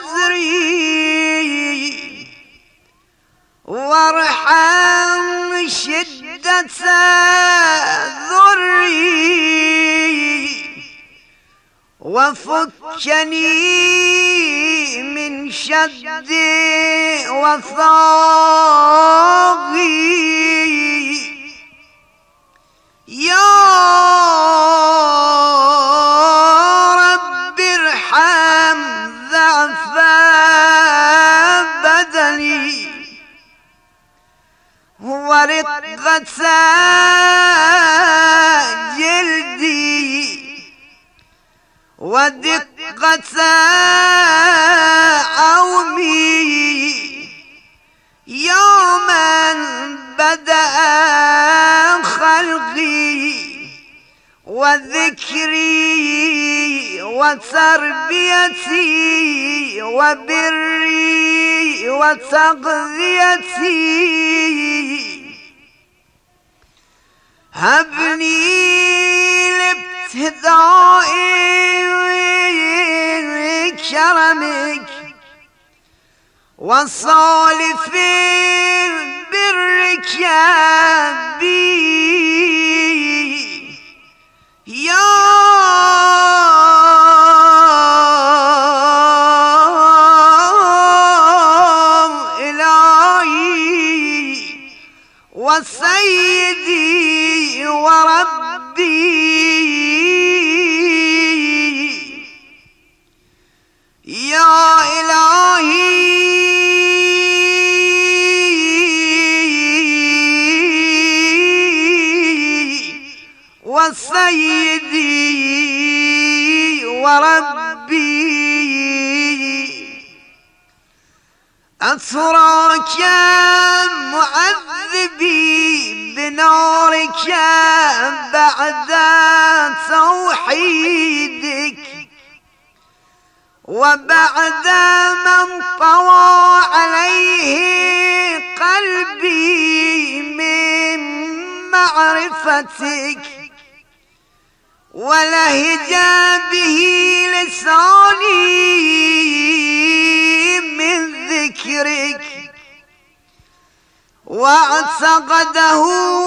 عذري وارحم شدة ذري وفكني من شد وثاقي يا رب ارحم ضعف بدني ورقة جلدي ودقة عومي يا من بدأ خلقي وذكري وتربيتي وبري وتغذيتي هبني لابتداء كرمك وصالف برك بي يا إلهي وسيدي وربي يا إلهي وسيدي وربي أتراك معذبي بنارك بعد توحيدك وبعد من طوى عليه قلبي من معرفتك ولهج به لساني من ذكرك واعتقده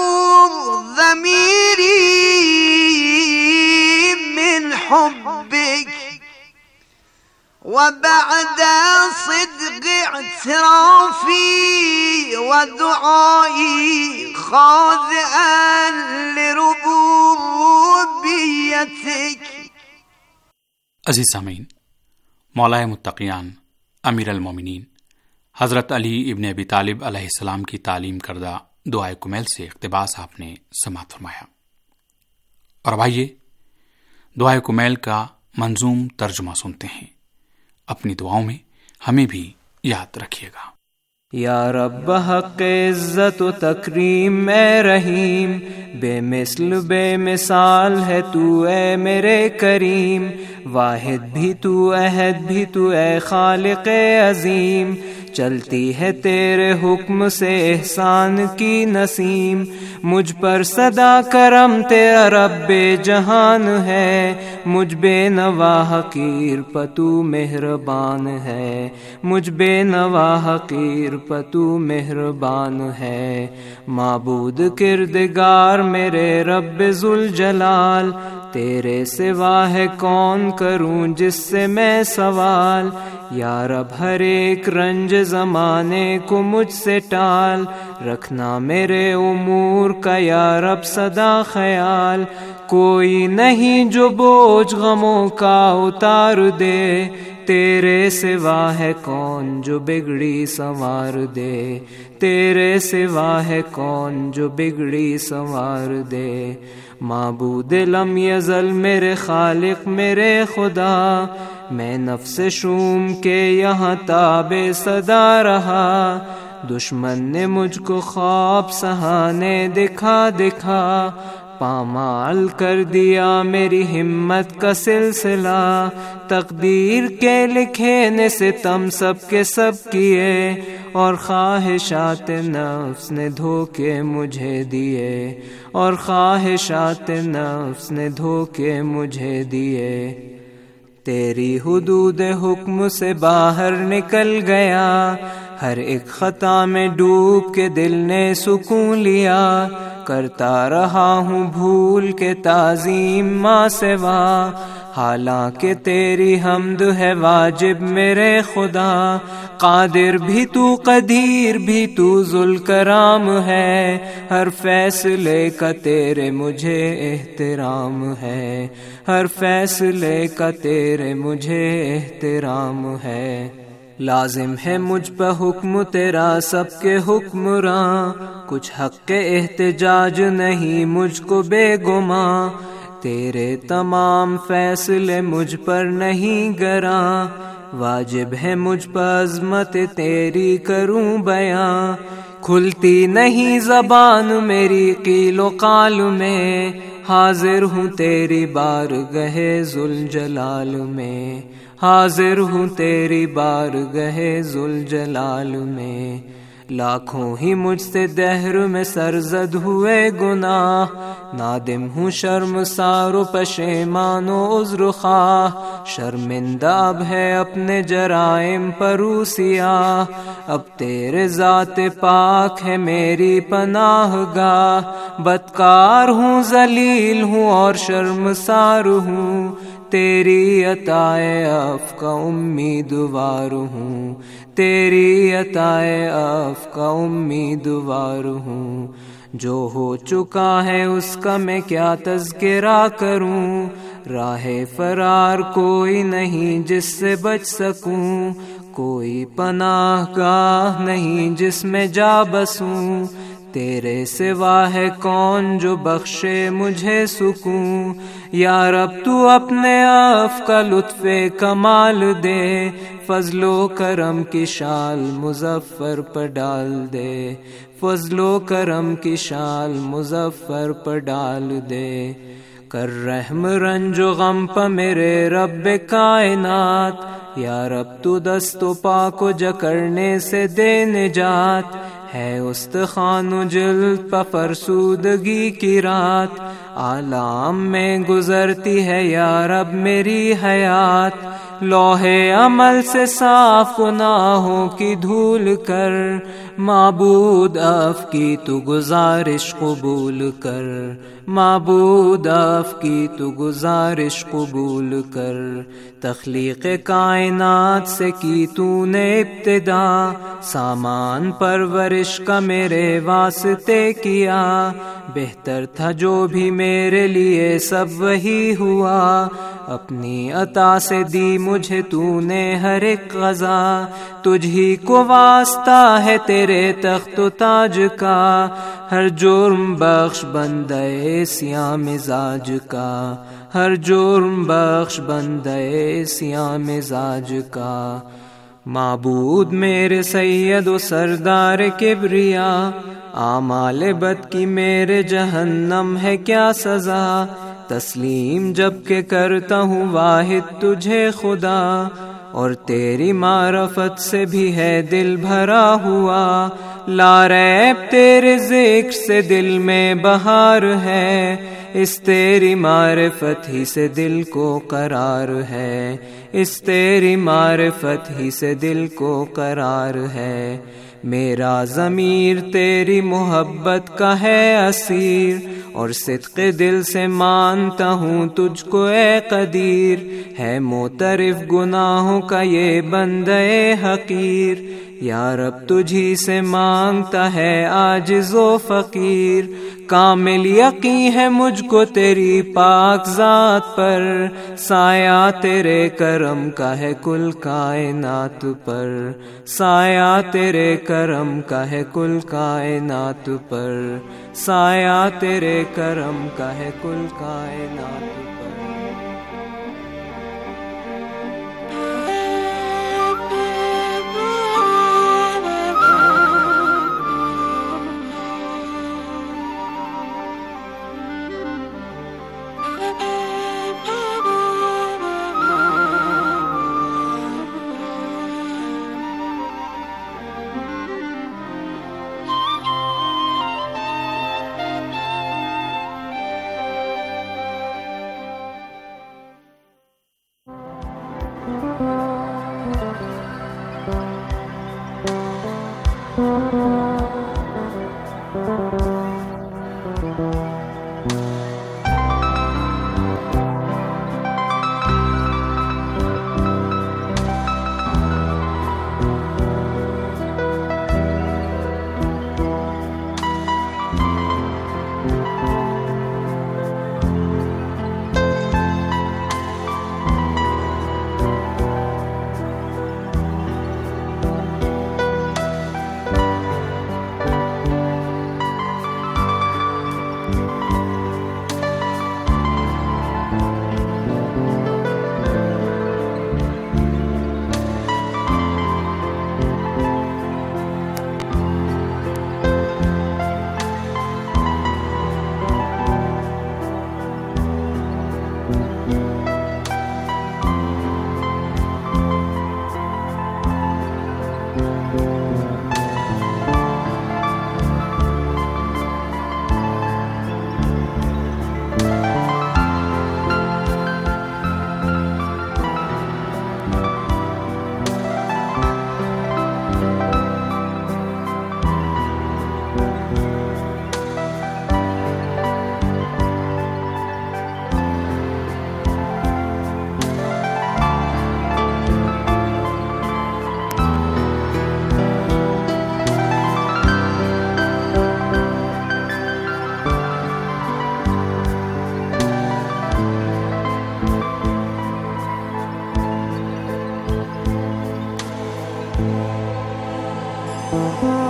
ضميري من حبك وبعد صدق اعترافي ودعائي خاضعا لربوبيتك. عزیز سامعین، مولا متقیان امیر المومنین حضرت علی ابن ابی طالب علیہ السلام کی تعلیم کردہ دعائے کمیل سے اقتباس آپ نے سماعت فرمایا، اور اب آئیے دعائے کمیل کا منظوم ترجمہ سنتے ہیں. اپنی دعاؤں میں ہمیں بھی یاد رکھیے گا. یا رب حق عزت و تکریم اے رحیم، بے مثل بے مثال ہے تو اے میرے کریم، واحد بھی تو احد بھی تو اے خالق عظیم، چلتی ہے تیرے حکم سے احسان کی نسیم، مجھ پر صدا کرم تیرا رب جہان ہے، مجھ بے نوا حقیر پتو مہربان ہے، مجھ بے نوا حقیر پتو مہربان ہے. معبود کردگار میرے رب ذوالجلال، تیرے سوا ہے کون کروں جس سے میں سوال، یا رب ہر ایک رنج زمانے کو مجھ سے ٹال، رکھنا میرے امور کا یا رب سدا خیال، کوئی نہیں جو بوجھ غموں کا اتار دے، تیرے سوا ہے کون جو بگڑی سنوار دے، تیرے سوا ہے کون جو بگڑی سنوار دے. معبود لم یزل میرے خالق میرے خدا، میں نفس شوم کے یہاں تابع صدا رہا، دشمن نے مجھ کو خواب سہانے دکھا دکھا، پامال کر دیا میری ہمت کا سلسلہ، تقدیر کے لکھے نے ستم سب کے سب کیے، اور خواہشات نفس نے دھوکے مجھے دیے، اور خواہشات نفس نے دھوکے مجھے دیے. تیری حدود حکم سے باہر نکل گیا، ہر ایک خطا میں ڈوب کے دل نے سکون لیا، کرتا رہا ہوں بھول کے تعظیم ماں سوا، حالانکہ تیری حمد ہے واجب میرے خدا، قادر بھی تو قدیر بھی تو ذوالکرام ہے، ہر فیصلے کا تیرے مجھے احترام ہے، ہر فیصلے کا تیرے مجھے احترام ہے. لازم ہے مجھ پہ حکم تیرا سب کے حکمراں، کچھ حق کے احتجاج نہیں مجھ کو بے گماں، تیرے تمام فیصلے مجھ پر نہیں گراں، واجب ہے مجھ پر عظمت تیری کروں بیاں، کھلتی نہیں زبان میری قیل و قال میں، حاضر ہوں تیری بارگاہ ذوالجلال میں، حاضر ہوں تیری بارگاہ ذوالجلال میں. لاکھوں ہی مجھ سے دہر میں سرزد ہوئے گناہ، نادم ہوں شرمسار و پشیمان و عذر خواہ، شرمندہ اب ہے اپنے جرائم پرو سیاہ، اب تیرے ذات پاک ہے میری پناہ گاہ، بدکار ہوں ذلیل ہوں اور شرمسار ہوں، تیری عطائے عفو کا امیدوار ہوں، تیری عطائے عفو کا امیدوار ہوں. جو ہو چکا ہے اس کا میں کیا تذکرہ کروں، راہ فرار کوئی نہیں جس سے بچ سکوں، کوئی پناہ گاہ نہیں جس میں جا بسوں، تیرے سوا ہے کون جو بخشے مجھے سکون، یا رب تو اپنے عفو کا لطف کمال دے، فضل و کرم کی شال مظفر پر ڈال دے، فضل و کرم کی شال مظفر پر ڈال دے. کر رحم رنج و غم پہ میرے رب کائنات، یا رب تو دست و پا کو جکڑنے سے دے نجات، ہے استخوان و جلد پہ فرسودگی کی رات، عالم میں گزرتی ہے یا رب میری حیات، لوح عمل سے صاف گناہوں کی دھول کر، معبود اف کی تو گزارش قبول کر، معبود اف کی تو گزارش قبول کر، تخلیق کائنات سے کی تو نے ابتدا، سامان پرورش کا میرے واسطے کیا، بہتر تھا جو بھی میرے لیے سب وہی ہوا، اپنی عطا سے دی مجھے تو نے ہر ایک غذا، تجھ ہی کو واسطہ ہے تیرے تخت و تاج کا، ہر جرم بخش بندے سیاہ مزاج کا، ہر جرم بخش بندے سیاہ مزاج کا، معبود میرے سید و سردار کبریا، اعمال بد کی میرے جہنم ہے کیا سزا، تسلیم جب کہ کرتا ہوں واحد تجھے خدا، اور تیری معرفت سے بھی ہے دل بھرا ہوا، لا ریب تیرے ذکر سے دل میں بہار ہے، اس تیری معرفت ہی سے دل کو قرار ہے، اس تیری معرفت ہی سے دل کو قرار ہے، میرا ضمیر تیری محبت کا ہے اسیر، اور صدق دل سے مانتا ہوں تجھ کو اے قدیر، ہے معترف گناہوں کا یہ بندے حقیر، یا رب تجھی سے مانگتا ہے عاجز و فقیر، کامل یقین ہے مجھ کو تیری پاک ذات پر، سایہ تیرے کرم کا ہے کل کائنات پر، سایہ تیرے کرم کا ہے کل کائنات پر، سایہ تیرے کرم کا ہے کل کائنات پر۔ Thank you.